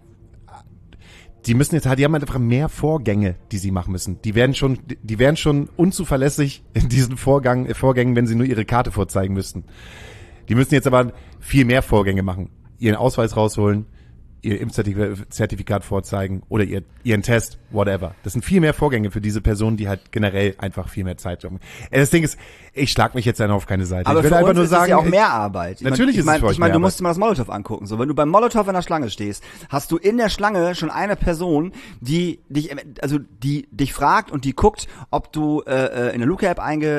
die haben einfach mehr Vorgänge, die sie machen müssen. Die wären schon unzuverlässig in diesen Vorgängen, wenn sie nur ihre Karte vorzeigen müssten. Die müssen jetzt aber viel mehr Vorgänge machen. Ihren Ausweis rausholen, ihr Impfzertifikat vorzeigen oder ihren Test, whatever. Das sind viel mehr Vorgänge für diese Personen, die halt generell einfach viel mehr Zeit haben. Das Ding ist, ich schlag mich jetzt einfach auf keine Seite. Aber ich will für einfach uns nur ist sagen, es ja auch mehr Arbeit. Natürlich ist es für euch Ich meine, mehr du musst Arbeit. dir mal das Molotow angucken. So, wenn du beim Molotow in der Schlange stehst, hast du in der Schlange schon eine Person, die dich fragt und die guckt, ob du in der Luca-App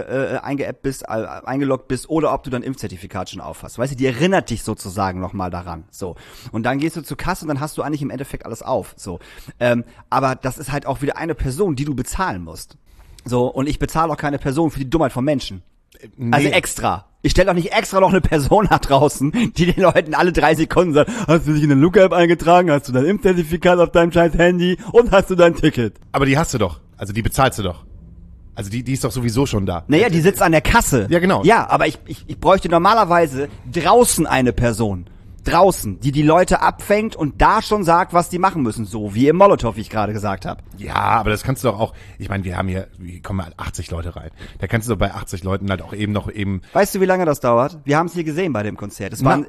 eingeloggt bist oder ob du dein Impfzertifikat schon aufhast. Weißt du, die erinnert dich sozusagen nochmal daran. So. Und dann gehst du zur Kasse und dann hast du eigentlich im Endeffekt alles auf. So. Aber das ist halt auch wieder eine Person, die du bezahlen musst. So, und ich bezahle auch keine Person für die Dummheit von Menschen. Nee. Also extra. Ich stelle doch nicht extra noch eine Person nach draußen, die den Leuten alle 3 Sekunden sagt, hast du dich in eine Luca-App eingetragen, hast du dein Impfzertifikat auf deinem scheiß Handy und hast du dein Ticket? Aber die hast du doch. Also die bezahlst du doch. Also die ist doch sowieso schon da. Naja, die sitzt an der Kasse. Ja, genau. Ja, aber ich bräuchte normalerweise draußen eine Person. Draußen, die Leute abfängt und da schon sagt, was die machen müssen. So wie im Molotow, wie ich gerade gesagt habe. Ja, aber das kannst du doch auch, ich meine, wir kommen halt 80 Leute rein. Da kannst du doch bei 80 Leuten halt auch eben. Weißt du, wie lange das dauert? Wir haben es hier gesehen bei dem Konzert. Es waren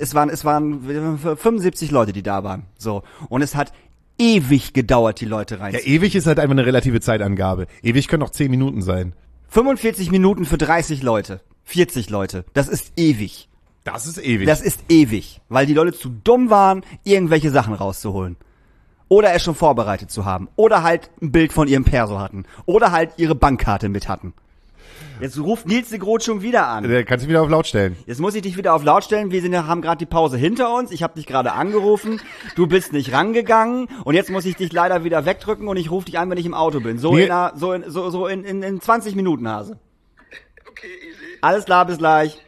75 Leute, die da waren. So. Und es hat ewig gedauert, die Leute rein. Ja, ewig ist halt einfach eine relative Zeitangabe. Ewig können auch 10 Minuten sein. 45 Minuten für 30 Leute. 40 Leute. Das ist ewig. Das ist ewig. Das ist ewig, weil die Leute zu dumm waren, irgendwelche Sachen rauszuholen. Oder es schon vorbereitet zu haben. Oder halt ein Bild von ihrem Perso hatten. Oder halt ihre Bankkarte mit hatten. Jetzt ruft Nils de Groot schon wieder an. Kannst du wieder auf laut stellen. Jetzt muss ich dich wieder auf laut stellen. haben gerade die Pause hinter uns. Ich habe dich gerade angerufen. Du bist nicht rangegangen. Und jetzt muss ich dich leider wieder wegdrücken und ich rufe dich an, wenn ich im Auto bin. So in 20 Minuten, Hase. Okay, easy. Alles klar, bis gleich.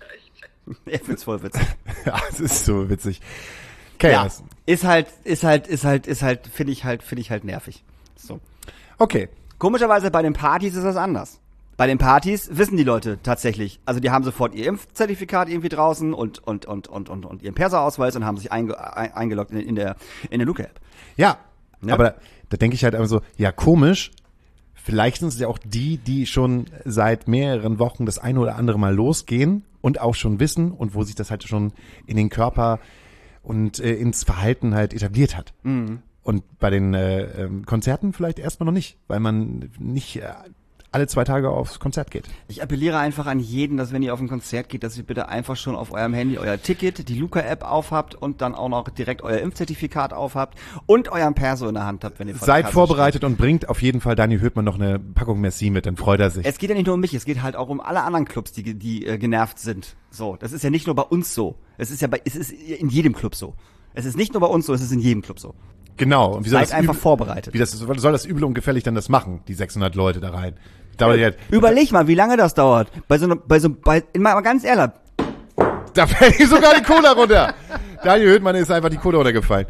Er find's voll witzig. Ja, das ist so witzig. Chaos. Ja, finde ich halt nervig. So. Okay. Komischerweise bei den Partys ist das anders. Bei den Partys wissen die Leute tatsächlich, also die haben sofort ihr Impfzertifikat irgendwie draußen und ihren Perso-Ausweis und haben sich eingeloggt in der Luca-App. Ja, Ja. aber da denke ich halt einfach so, ja komisch, vielleicht sind es ja auch die schon seit mehreren Wochen das eine oder andere Mal losgehen und auch schon wissen und wo sich das halt schon in den Körper und ins Verhalten halt etabliert hat. Mhm. Und bei den Konzerten vielleicht erstmal noch nicht, weil man nicht alle 2 Tage aufs Konzert geht. Ich appelliere einfach an jeden, dass wenn ihr auf ein Konzert geht, dass ihr bitte einfach schon auf eurem Handy euer Ticket, die Luca-App aufhabt und dann auch noch direkt euer Impfzertifikat aufhabt und euren Perso in der Hand habt, wenn ihr vor der Seid Kasse vorbereitet und bringt auf jeden Fall Daniel Höhtmann noch eine Packung Merci mit, dann freut er sich. Es geht ja nicht nur um mich, es geht halt auch um alle anderen Clubs, die genervt sind. So, das ist ja nicht nur bei uns so. Es ist in jedem Club so. Es ist nicht nur bei uns so, es ist in jedem Club so. Genau. Und wie soll Seid einfach vorbereitet. Soll das übel und gefällig dann das machen, die 600 Leute da rein? Überleg mal, wie lange das dauert. Mal ganz ehrlich. Da fällt ihm sogar die Cola runter. Daniel Höhtmann ist einfach die Cola runtergefallen.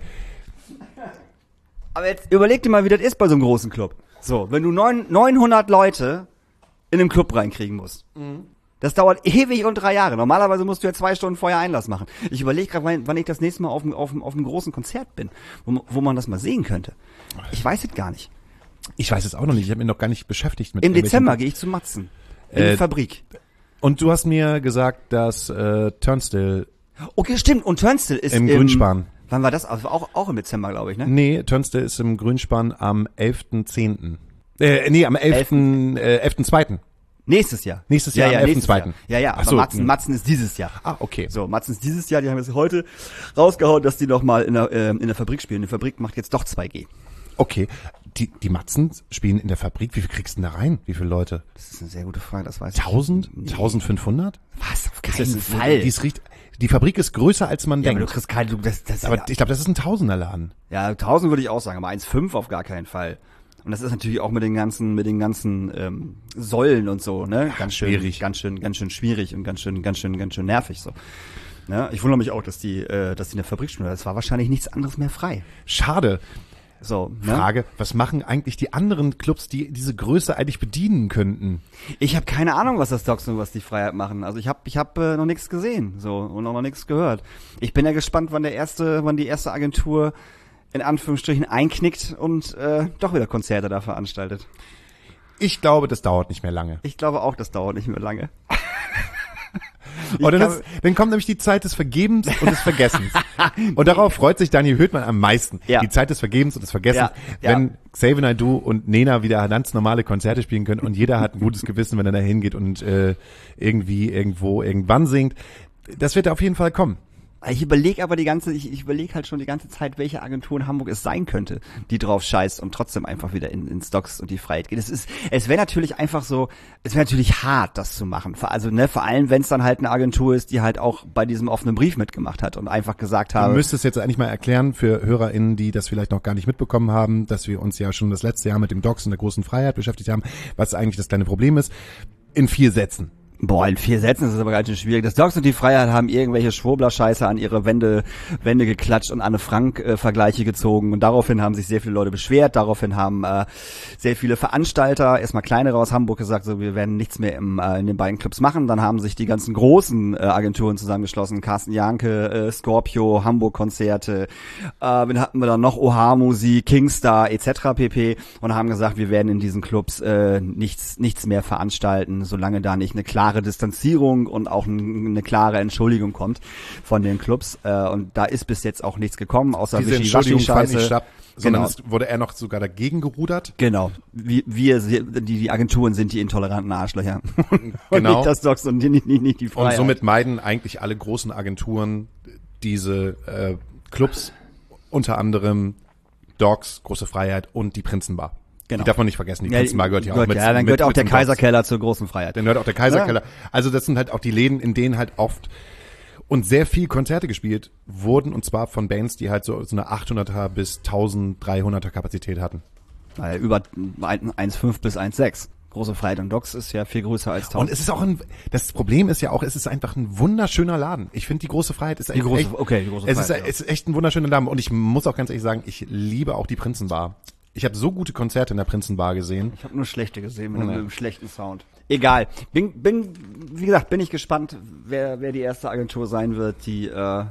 Aber jetzt überleg dir mal, wie das ist bei so einem großen Club. So, wenn du 900 Leute in einen Club reinkriegen musst. Mhm. Das dauert ewig und 3 Jahre. Normalerweise musst du ja 2 Stunden vorher Einlass machen. Ich überlege gerade, wann ich das nächste Mal auf einem großen Konzert bin, wo man das mal sehen könnte. Ich weiß es gar nicht. Ich weiß es auch noch nicht. Ich habe mich noch gar nicht beschäftigt mit. Im Dezember gehe ich zu Matzen. In die Fabrik. Und du hast mir gesagt, dass Turnstile. Okay, stimmt. Und Turnstile ist im Grünspan. Wann war das? Also auch im Dezember, glaube ich, ne? Nee, Turnstile ist im Grünspan am 11.10. Am 11.2. Nächstes Jahr. Nächstes Jahr, am 11.2. Ja, Ach so, aber Matzen ist dieses Jahr. Ah, okay. So, Matzen ist dieses Jahr, die haben jetzt heute rausgehauen, dass die noch mal in der Fabrik spielen. Die Fabrik macht jetzt doch 2G. Okay. Die Matzen spielen in der Fabrik. Wie viel kriegst du denn da rein? Wie viele Leute? Das ist eine sehr gute Frage, das weiß ich. 1000? Nee. 1500? keinen Fall. Die Fabrik ist größer, als man Ja, aber denkt. du kriegst keine, Aber ich glaube, das ist ein Tausenderladen. ja, 1000 würde ich auch sagen, aber 1,5 auf gar keinen Fall. Und das ist natürlich auch mit den ganzen Säulen und so, ne? Ganz schön schwierig. ganz schön schwierig und ganz schön nervig so. Ne? Ich wundere mich auch, dass die eine Fabrik spielen. Das war wahrscheinlich nichts anderes mehr frei. Schade. So, ne? Frage, was machen eigentlich die anderen Clubs, die diese Größe eigentlich bedienen könnten? Ich habe keine Ahnung, was das Docs und was die Freiheit machen. Also ich hab noch nichts gesehen, so, und auch noch nichts gehört. Ich bin ja gespannt, wann die erste Agentur in Anführungsstrichen einknickt und doch wieder Konzerte da veranstaltet. Ich glaube, das dauert nicht mehr lange. Ich glaube auch, das dauert nicht mehr lange. Und dann kommt nämlich die Zeit des Vergebens und des Vergessens. Und darauf freut sich Daniel Höhtmann am meisten. Ja. Die Zeit des Vergebens und des Vergessens, Ja. wenn Xavier Naidoo und Nena wieder ganz normale Konzerte spielen können und jeder hat ein gutes Gewissen, wenn er da hingeht und irgendwie irgendwo irgendwann singt. Das wird auf jeden Fall kommen. Ich überlege ich überlege halt schon die ganze Zeit, welche Agentur in Hamburg es sein könnte, die drauf scheißt und trotzdem einfach wieder in Stocks und die Freiheit geht. Es wäre natürlich hart, das zu machen. Also, ne, vor allem, wenn es dann halt eine Agentur ist, die halt auch bei diesem offenen Brief mitgemacht hat und einfach gesagt Du habe. müsstest jetzt eigentlich mal erklären für HörerInnen, die das vielleicht noch gar nicht mitbekommen haben, dass wir uns ja schon das letzte Jahr mit dem Docs und der großen Freiheit beschäftigt haben, was eigentlich das kleine Problem ist, in 4 Sätzen. Boah, in 4 Sätzen ist es aber ganz schön schwierig. Das Docs und die Freiheit haben irgendwelche Schwurbler-Scheiße an ihre Wände geklatscht und Anne Frank-Vergleiche gezogen. Und daraufhin haben sich sehr viele Leute beschwert. Daraufhin haben sehr viele Veranstalter, erstmal kleinere aus Hamburg, gesagt, so, wir werden nichts mehr in den beiden Clubs machen. Dann haben sich die ganzen großen Agenturen zusammengeschlossen. Carsten Janke, Scorpio, Hamburg-Konzerte. Wen hatten wir dann noch? OH-Musik, Kingstar etc. pp. Und haben gesagt, wir werden in diesen Clubs nichts mehr veranstalten, solange da nicht eine klare Distanzierung und auch eine klare Entschuldigung kommt von den Clubs. Und da ist bis jetzt auch nichts gekommen, außer Diese Entschuldigung fand nicht Wischiwaschi-Scheiße. statt, sondern Genau. es wurde er noch sogar dagegen gerudert. Genau. Die Agenturen sind die intoleranten Arschlöcher. Und Genau. nicht das Docs und nicht die Und Freiheit. somit meiden eigentlich alle großen Agenturen diese Clubs, unter anderem Dogs, Große Freiheit und die Prinzenbar. Genau. Die darf man nicht vergessen, die Prinzenbar gehört ja auch mit. Ja, dann mit, gehört auch mit der zum Dogs. Kaiserkeller zur großen Freiheit. Dann gehört auch der Kaiserkeller. Also das sind halt auch die Läden, in denen halt oft und sehr viel Konzerte gespielt wurden, und zwar von Bands, die halt so eine 800er bis 1300er Kapazität hatten. Über 1,5 bis 1,6. Große Freiheit und Docs ist ja viel größer als 1000. Und es ist auch das Problem ist ja auch, es ist einfach ein wunderschöner Laden. Ich finde, die Große Freiheit ist die große es Freiheit. ist echt ein wunderschöner Laden. Und ich muss auch ganz ehrlich sagen, ich liebe auch die Prinzenbar. Ich habe so gute Konzerte in der Prinzenbar gesehen. Ich habe nur schlechte gesehen mit einem schlechten Sound. Egal. Wie gesagt, bin ich gespannt, wer die erste Agentur sein wird, die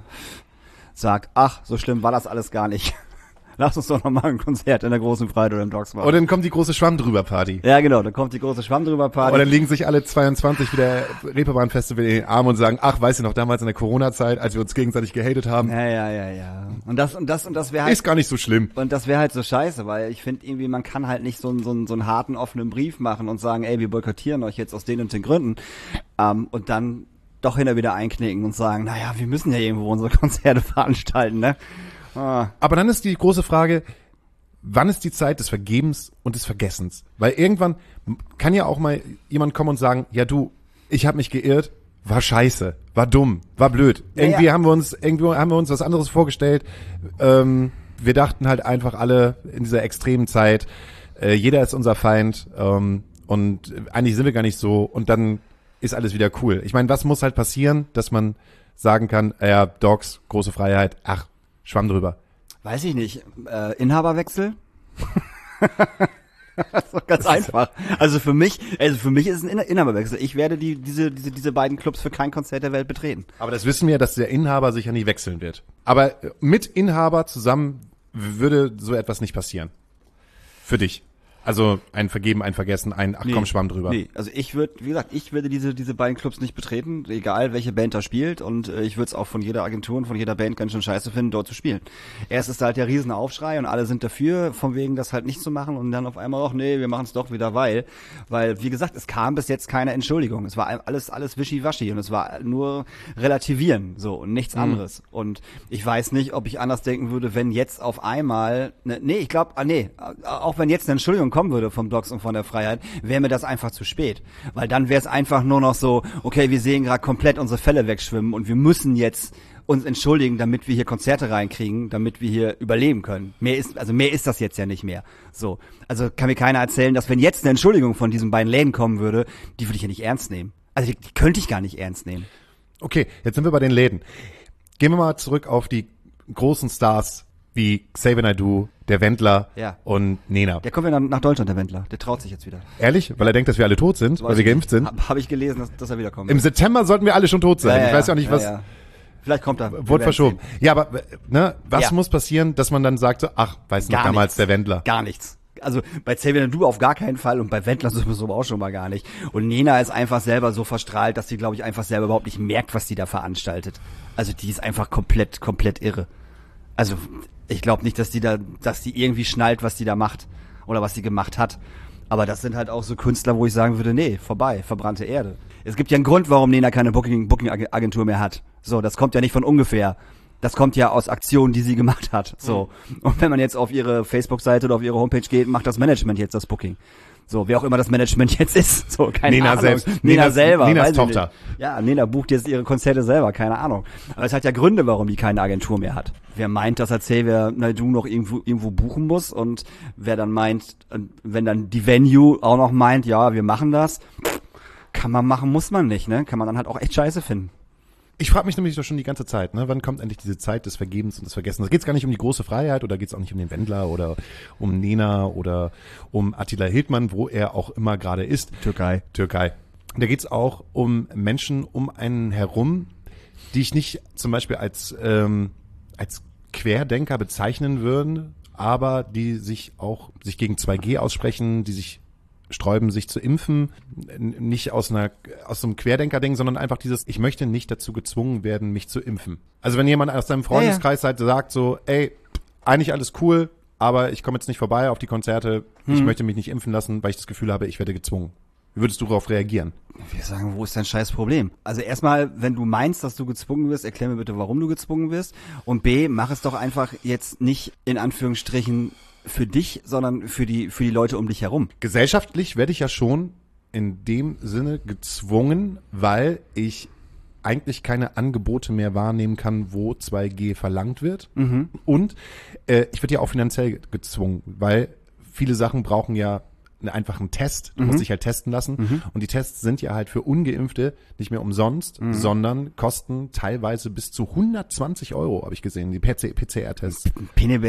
sagt, ach, so schlimm war das alles gar nicht. Lass uns doch noch mal ein Konzert in der großen Freiheit oder im Docs machen. Und dann kommt die große Schwamm-Drüber-Party. Ja, genau, dann kommt die große Schwamm-Drüber-Party. Und dann liegen sich alle 22 wieder Reeperbahn-Festival in den Arm und sagen, ach, weißt du noch, damals in der Corona-Zeit, als wir uns gegenseitig gehatet haben, Ja. Und das wäre halt ist gar nicht so schlimm. und das wäre halt so scheiße, weil ich finde irgendwie, man kann halt nicht so einen harten, offenen Brief machen und sagen, ey, wir boykottieren euch jetzt aus den und den Gründen. Und dann doch wieder einknicken und sagen, naja, wir müssen ja irgendwo unsere Konzerte veranstalten, ne? Aber dann ist die große Frage, wann ist die Zeit des Vergebens und des Vergessens? Weil irgendwann kann ja auch mal jemand kommen und sagen, ja du, ich habe mich geirrt, war scheiße, war dumm, war blöd. Irgendwie haben wir uns was anderes vorgestellt. Wir dachten halt einfach alle in dieser extremen Zeit, jeder ist unser Feind und eigentlich sind wir gar nicht so, und dann ist alles wieder cool. Ich meine, was muss halt passieren, dass man sagen kann, ja, Dogs, Große Freiheit, ach, Schwamm drüber. Weiß ich nicht. Inhaberwechsel? Das ist doch ganz einfach. Also für mich ist es ein Inhaberwechsel. Ich werde diese beiden Clubs für kein Konzert der Welt betreten. Aber das wissen wir, dass der Inhaber sicher nie wechseln wird. Aber mit Inhaber zusammen würde so etwas nicht passieren. Für dich. Also ein Vergeben, ein Vergessen, ein ach komm, Schwamm drüber. Nee, also ich würde diese beiden Clubs nicht betreten, egal welche Band da spielt, und ich würde es auch von jeder Agentur und von jeder Band ganz schön scheiße finden, dort zu spielen. Erst ist da halt der riesen Aufschrei und alle sind dafür, von wegen das halt nicht zu machen, und dann auf einmal auch, nee, wir machen es doch wieder, weil, wie gesagt, es kam bis jetzt keine Entschuldigung. Es war alles wischiwaschi und es war nur relativieren, so, und nichts anderes. Und ich weiß nicht, ob ich anders denken würde, wenn jetzt auf einmal, auch wenn jetzt eine Entschuldigung Aktion kommen würde vom Docs und von der Freiheit, wäre mir das einfach zu spät. Weil dann wäre es einfach nur noch so, okay, wir sehen gerade komplett unsere Fälle wegschwimmen und wir müssen jetzt uns entschuldigen, damit wir hier Konzerte reinkriegen, damit wir hier überleben können. Mehr ist das jetzt ja nicht mehr. So. Also kann mir keiner erzählen, dass wenn jetzt eine Entschuldigung von diesen beiden Läden kommen würde, die würde ich ja nicht ernst nehmen. Also die könnte ich gar nicht ernst nehmen. Okay, jetzt sind wir bei den Läden. Gehen wir mal zurück auf die großen Stars wie Xavier Naidoo, der Wendler und Nena. Der kommt ja nach Deutschland, der Wendler. Der traut sich jetzt wieder. Ehrlich? Weil er denkt, dass wir alle tot sind, weil wir geimpft sind? Habe ich gelesen, dass er wiederkommt. Im September sollten wir alle schon tot sein. Ich weiß ja auch nicht, was... Ja. Vielleicht kommt er. Wurde verschoben. Ja, aber was muss passieren, dass man dann sagt so, ach, weiß noch damals der Wendler? Gar nichts. Also bei Xavier Naidoo auf gar keinen Fall und bei Wendler sowieso auch schon mal gar nicht. Und Nena ist einfach selber so verstrahlt, dass sie, glaube ich, einfach selber überhaupt nicht merkt, was die da veranstaltet. Also die ist einfach komplett irre. Also ich glaube nicht, dass die irgendwie schnallt, was die da macht oder was sie gemacht hat. Aber das sind halt auch so Künstler, wo ich sagen würde, nee, vorbei, verbrannte Erde. Es gibt ja einen Grund, warum Nena keine Booking-Agentur mehr hat. So, das kommt ja nicht von ungefähr. Das kommt ja aus Aktionen, die sie gemacht hat. So. Und wenn man jetzt auf ihre Facebook-Seite oder auf ihre Homepage geht, macht das Management jetzt das Booking. So, wer auch immer das Management jetzt ist. So, keine Nena Ahnung. selbst. Nena selber. Nenas Tochter. Ja, Nena bucht jetzt ihre Konzerte selber, keine Ahnung. Aber es hat ja Gründe, warum die keine Agentur mehr hat. Wer meint, dass Xavier Naidoo noch irgendwo buchen muss und wer dann meint, wenn dann die Venue auch noch meint, ja, wir machen das, kann man machen, muss man nicht, ne? Kann man dann halt auch echt scheiße finden. Ich frage mich nämlich doch schon die ganze Zeit, ne? Wann kommt endlich diese Zeit des Vergebens und des Vergessens? Da geht es gar nicht um die große Freiheit oder geht es auch nicht um den Wendler oder um Nena oder um Attila Hildmann, wo er auch immer gerade ist. Türkei. Da geht es auch um Menschen um einen herum, die ich nicht zum Beispiel als Querdenker bezeichnen würden, aber die sich gegen 2G aussprechen, die sich sträuben, sich zu impfen, nicht aus so einem Querdenker-Ding, sondern einfach dieses, ich möchte nicht dazu gezwungen werden, mich zu impfen. Also wenn jemand aus seinem Freundeskreis halt sagt so, ey, eigentlich alles cool, aber ich komme jetzt nicht vorbei auf die Konzerte, ich möchte mich nicht impfen lassen, weil ich das Gefühl habe, ich werde gezwungen. Wie würdest du darauf reagieren? Wir sagen, wo ist dein scheiß Problem? Also erstmal, wenn du meinst, dass du gezwungen wirst, erklär mir bitte, warum du gezwungen wirst. Und B, mach es doch einfach jetzt nicht in Anführungsstrichen für dich, sondern für die Leute um dich herum. Gesellschaftlich werde ich ja schon in dem Sinne gezwungen, weil ich eigentlich keine Angebote mehr wahrnehmen kann, wo 2G verlangt wird. Und ich werde ja auch finanziell gezwungen, weil viele Sachen brauchen ja einen einfachen Test. Du musst dich halt testen lassen. Und die Tests sind ja halt für Ungeimpfte nicht mehr umsonst, sondern kosten teilweise bis zu 120 €, habe ich gesehen, die PCR-Tests. In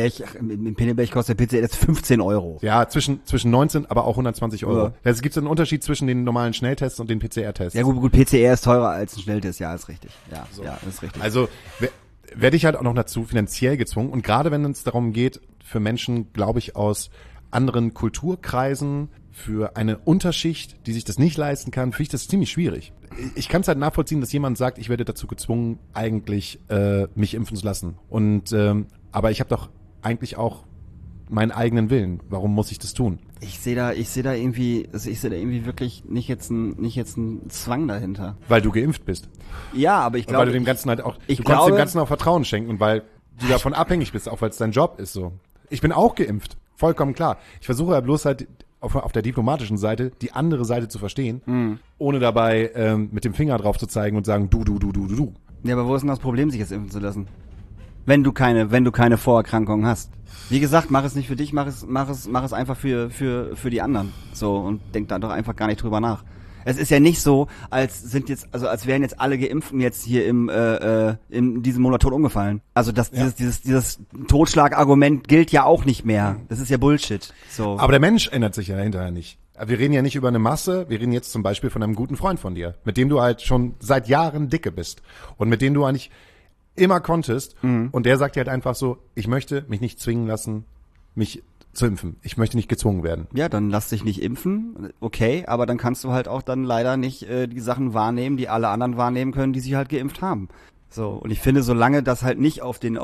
Pinneberg kostet der PCR-Test 15 €. Ja, zwischen 19, aber auch 120 €. Ja. Es gibt einen Unterschied zwischen den normalen Schnelltests und den PCR-Tests. Ja gut, PCR ist teurer als ein Schnelltest, ja, ist richtig. Ja, so. Ja, ist richtig. Also werde ich halt auch noch dazu finanziell gezwungen. Und gerade wenn es darum geht, für Menschen, glaube ich, aus anderen Kulturkreisen, für eine Unterschicht, die sich das nicht leisten kann, finde ich das ziemlich schwierig. Ich kann es halt nachvollziehen, dass jemand sagt, ich werde dazu gezwungen, eigentlich mich impfen zu lassen. Und aber ich habe doch eigentlich auch meinen eigenen Willen. Warum muss ich das tun? Ich sehe da irgendwie wirklich nicht jetzt einen Zwang dahinter. Weil du geimpft bist. Ja, aber ich glaube, weil du dem Ganzen halt auch, du kannst dem Ganzen auch Vertrauen schenken, weil du davon abhängig bist, auch weil es dein Job ist so. Ich bin auch geimpft. Vollkommen klar. Ich versuche ja bloß halt auf der diplomatischen Seite die andere Seite zu verstehen, ohne dabei mit dem Finger drauf zu zeigen und sagen, du. Ja, aber wo ist denn das Problem, sich jetzt impfen zu lassen? Wenn du keine Vorerkrankungen hast. Wie gesagt, mach es nicht für dich, mach es einfach für die anderen. So, und denk da doch einfach gar nicht drüber nach. Es ist ja nicht so, als wären jetzt alle Geimpften jetzt hier in diesem Monat tot umgefallen. Also dieses Totschlagargument gilt ja auch nicht mehr. Das ist ja Bullshit. So. Aber der Mensch ändert sich ja hinterher nicht. Wir reden ja nicht über eine Masse, wir reden jetzt zum Beispiel von einem guten Freund von dir, mit dem du halt schon seit Jahren dicke bist und mit dem du eigentlich immer konntest. Und der sagt dir halt einfach so, ich möchte mich nicht zwingen lassen, mich zu impfen. Ich möchte nicht gezwungen werden. Ja, dann lass dich nicht impfen, okay, aber dann kannst du halt auch dann leider nicht die Sachen wahrnehmen, die alle anderen wahrnehmen können, die sich halt geimpft haben. So, und ich finde, solange das halt nicht auf den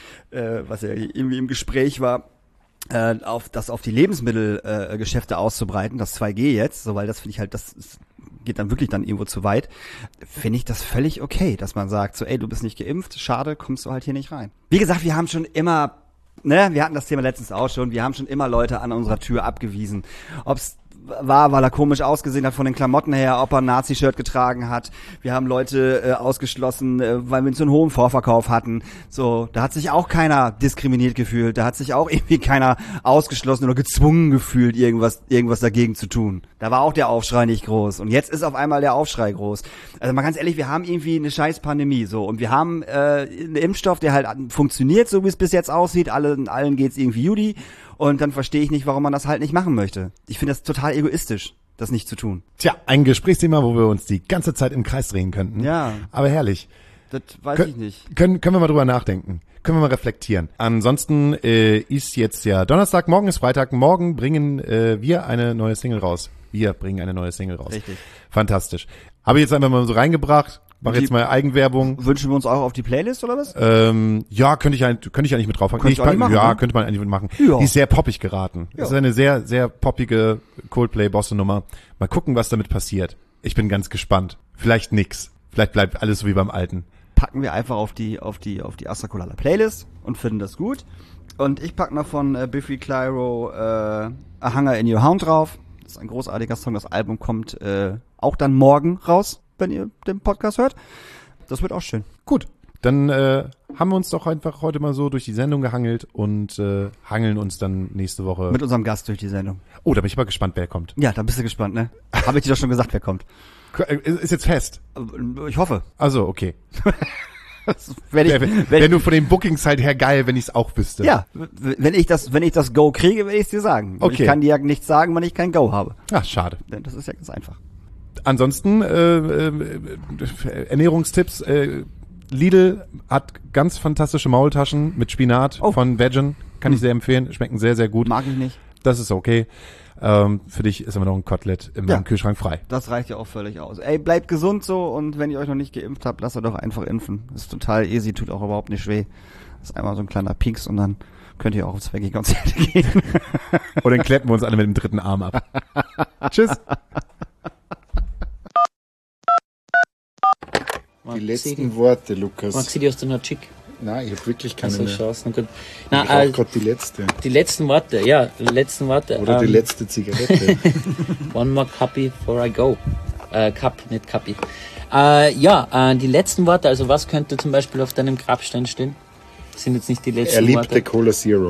was ja irgendwie im Gespräch war, auf die Lebensmittelgeschäfte auszubreiten, das 2G jetzt, so, weil das finde ich halt, geht dann wirklich dann irgendwo zu weit, finde ich das völlig okay, dass man sagt, so, ey, du bist nicht geimpft, schade, kommst du halt hier nicht rein. Wie gesagt, wir haben schon immer ne, wir hatten das Thema letztens auch schon, wir haben schon immer Leute an unserer Tür abgewiesen. Ob's war, weil er komisch ausgesehen hat von den Klamotten her, ob er ein Nazi-Shirt getragen hat. Wir haben Leute ausgeschlossen, weil wir so einen hohen Vorverkauf hatten. So, da hat sich auch keiner diskriminiert gefühlt. Da hat sich auch irgendwie keiner ausgeschlossen oder gezwungen gefühlt, irgendwas dagegen zu tun. Da war auch der Aufschrei nicht groß. Und jetzt ist auf einmal der Aufschrei groß. Also mal ganz ehrlich, wir haben irgendwie eine scheiß Pandemie, so. Und wir haben einen Impfstoff, der halt funktioniert, so wie es bis jetzt aussieht. Allen geht's irgendwie Judy. Und dann verstehe ich nicht, warum man das halt nicht machen möchte. Ich finde das total egoistisch, das nicht zu tun. Tja, ein Gesprächsthema, wo wir uns die ganze Zeit im Kreis drehen könnten. Ja. Aber herrlich. Das weiß ich nicht. Können wir mal drüber nachdenken. Können wir mal reflektieren. Ansonsten ist jetzt ja Donnerstag, morgen ist Freitag. Morgen bringen wir eine neue Single raus. Wir bringen eine neue Single raus. Richtig. Fantastisch. Habe ich jetzt einfach mal so reingebracht. Mache jetzt mal Eigenwerbung. Wünschen wir uns auch auf die Playlist oder was? Ja, könnte ich eigentlich mit draufpacken. Könnte man eigentlich mitmachen. Ja. Die ist sehr poppig geraten. Ja. Das ist eine sehr, sehr poppige Coldplay-Bosse-Nummer. Mal gucken, was damit passiert. Ich bin ganz gespannt. Vielleicht nix. Vielleicht bleibt alles so wie beim Alten. Packen wir einfach auf die Astra-Colada Playlist und finden das gut. Und ich pack noch von Biffy Clyro A Hunger in Your Hound drauf. Das ist ein großartiger Song. Das Album kommt auch dann morgen raus, wenn ihr den Podcast hört. Das wird auch schön. Gut, dann haben wir uns doch einfach heute mal so durch die Sendung gehangelt und hangeln uns dann nächste Woche. Mit unserem Gast durch die Sendung. Oh, da bin ich mal gespannt, wer kommt. Ja, da bist du gespannt, ne? Habe ich dir doch schon gesagt, wer kommt. Ist jetzt fest. Ich hoffe. Also, okay. Wenn Wenn du von den Bookings halt her geil, wenn ich es auch wüsste. ja, wenn ich das Go kriege, werde ich es dir sagen. Okay. Ich kann dir ja nichts sagen, wenn ich kein Go habe. Ach, schade. Denn das ist ja ganz einfach. Ansonsten Ernährungstipps. Lidl hat ganz fantastische Maultaschen mit Spinat von Vegan. Kann ich sehr empfehlen. Schmecken sehr, sehr gut. Mag ich nicht. Das ist okay. Für dich ist immer noch ein Kotelett in meinem Kühlschrank frei. Das reicht ja auch völlig aus. Ey, bleibt gesund so und wenn ihr euch noch nicht geimpft habt, lasst euch doch einfach impfen. Das ist total easy, tut auch überhaupt nicht weh. Das ist einmal so ein kleiner Pieks und dann könnt ihr auch aufs Veggie-Konzert gehen. Und dann kleppen wir uns alle mit dem dritten Arm ab. Tschüss. Die letzten Worte, Lukas. Magst du die aus der Chick? Nein, ich habe wirklich keine Also mehr. Chance. Na gut. Ich Na, brauche gerade die letzte. die letzten Worte, ja, die letzten Worte. Oder die letzte Zigarette. One more cuppy before I go. Cup, nicht cuppy. Die letzten Worte, also was könnte zum Beispiel auf deinem Grabstein stehen? Das sind jetzt nicht die letzten Er liebte Worte. Cola Zero.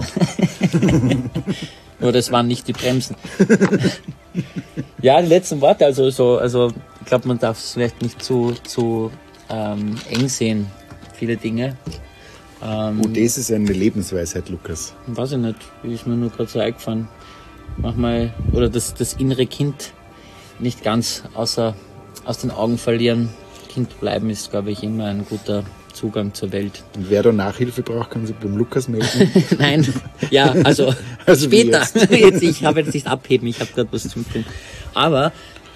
Nur das waren nicht die Bremsen. Ja, die letzten Worte, also ich glaube, man darf es vielleicht nicht zu eng sehen, viele Dinge. Das ist eine Lebensweisheit, Lukas. Weiß ich nicht, ist mir nur gerade so eingefallen. Manchmal, oder das innere Kind nicht ganz aus den Augen verlieren. Kind bleiben ist, glaube ich, immer ein guter Zugang zur Welt. Und wer da Nachhilfe braucht, kann sich beim Lukas melden. Nein, ja, also später. Ich habe jetzt nicht abheben, ich habe gerade was zum tun. Aber,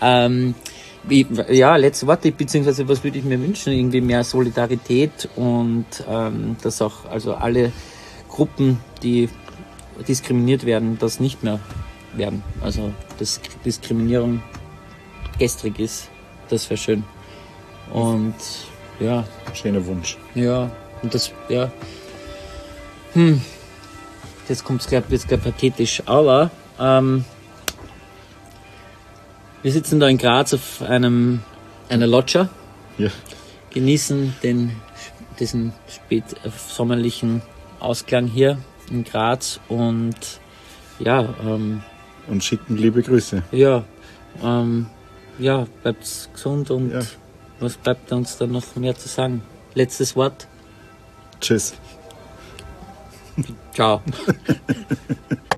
letzte Worte, beziehungsweise was würde ich mir wünschen? Irgendwie mehr Solidarität und dass auch also alle Gruppen, die diskriminiert werden, das nicht mehr werden. Also dass Diskriminierung gestrig ist, das wäre schön. Und ja. Schöner Wunsch. Ja, und das, ja. Jetzt kommt's gleich pathetisch, aber wir sitzen da in Graz auf einer Loggia, Ja. genießen diesen spätsommerlichen Ausklang hier in Graz und Und schicken liebe Grüße. bleibt gesund und Ja. was bleibt uns dann noch mehr zu sagen? Letztes Wort. Tschüss. Ciao.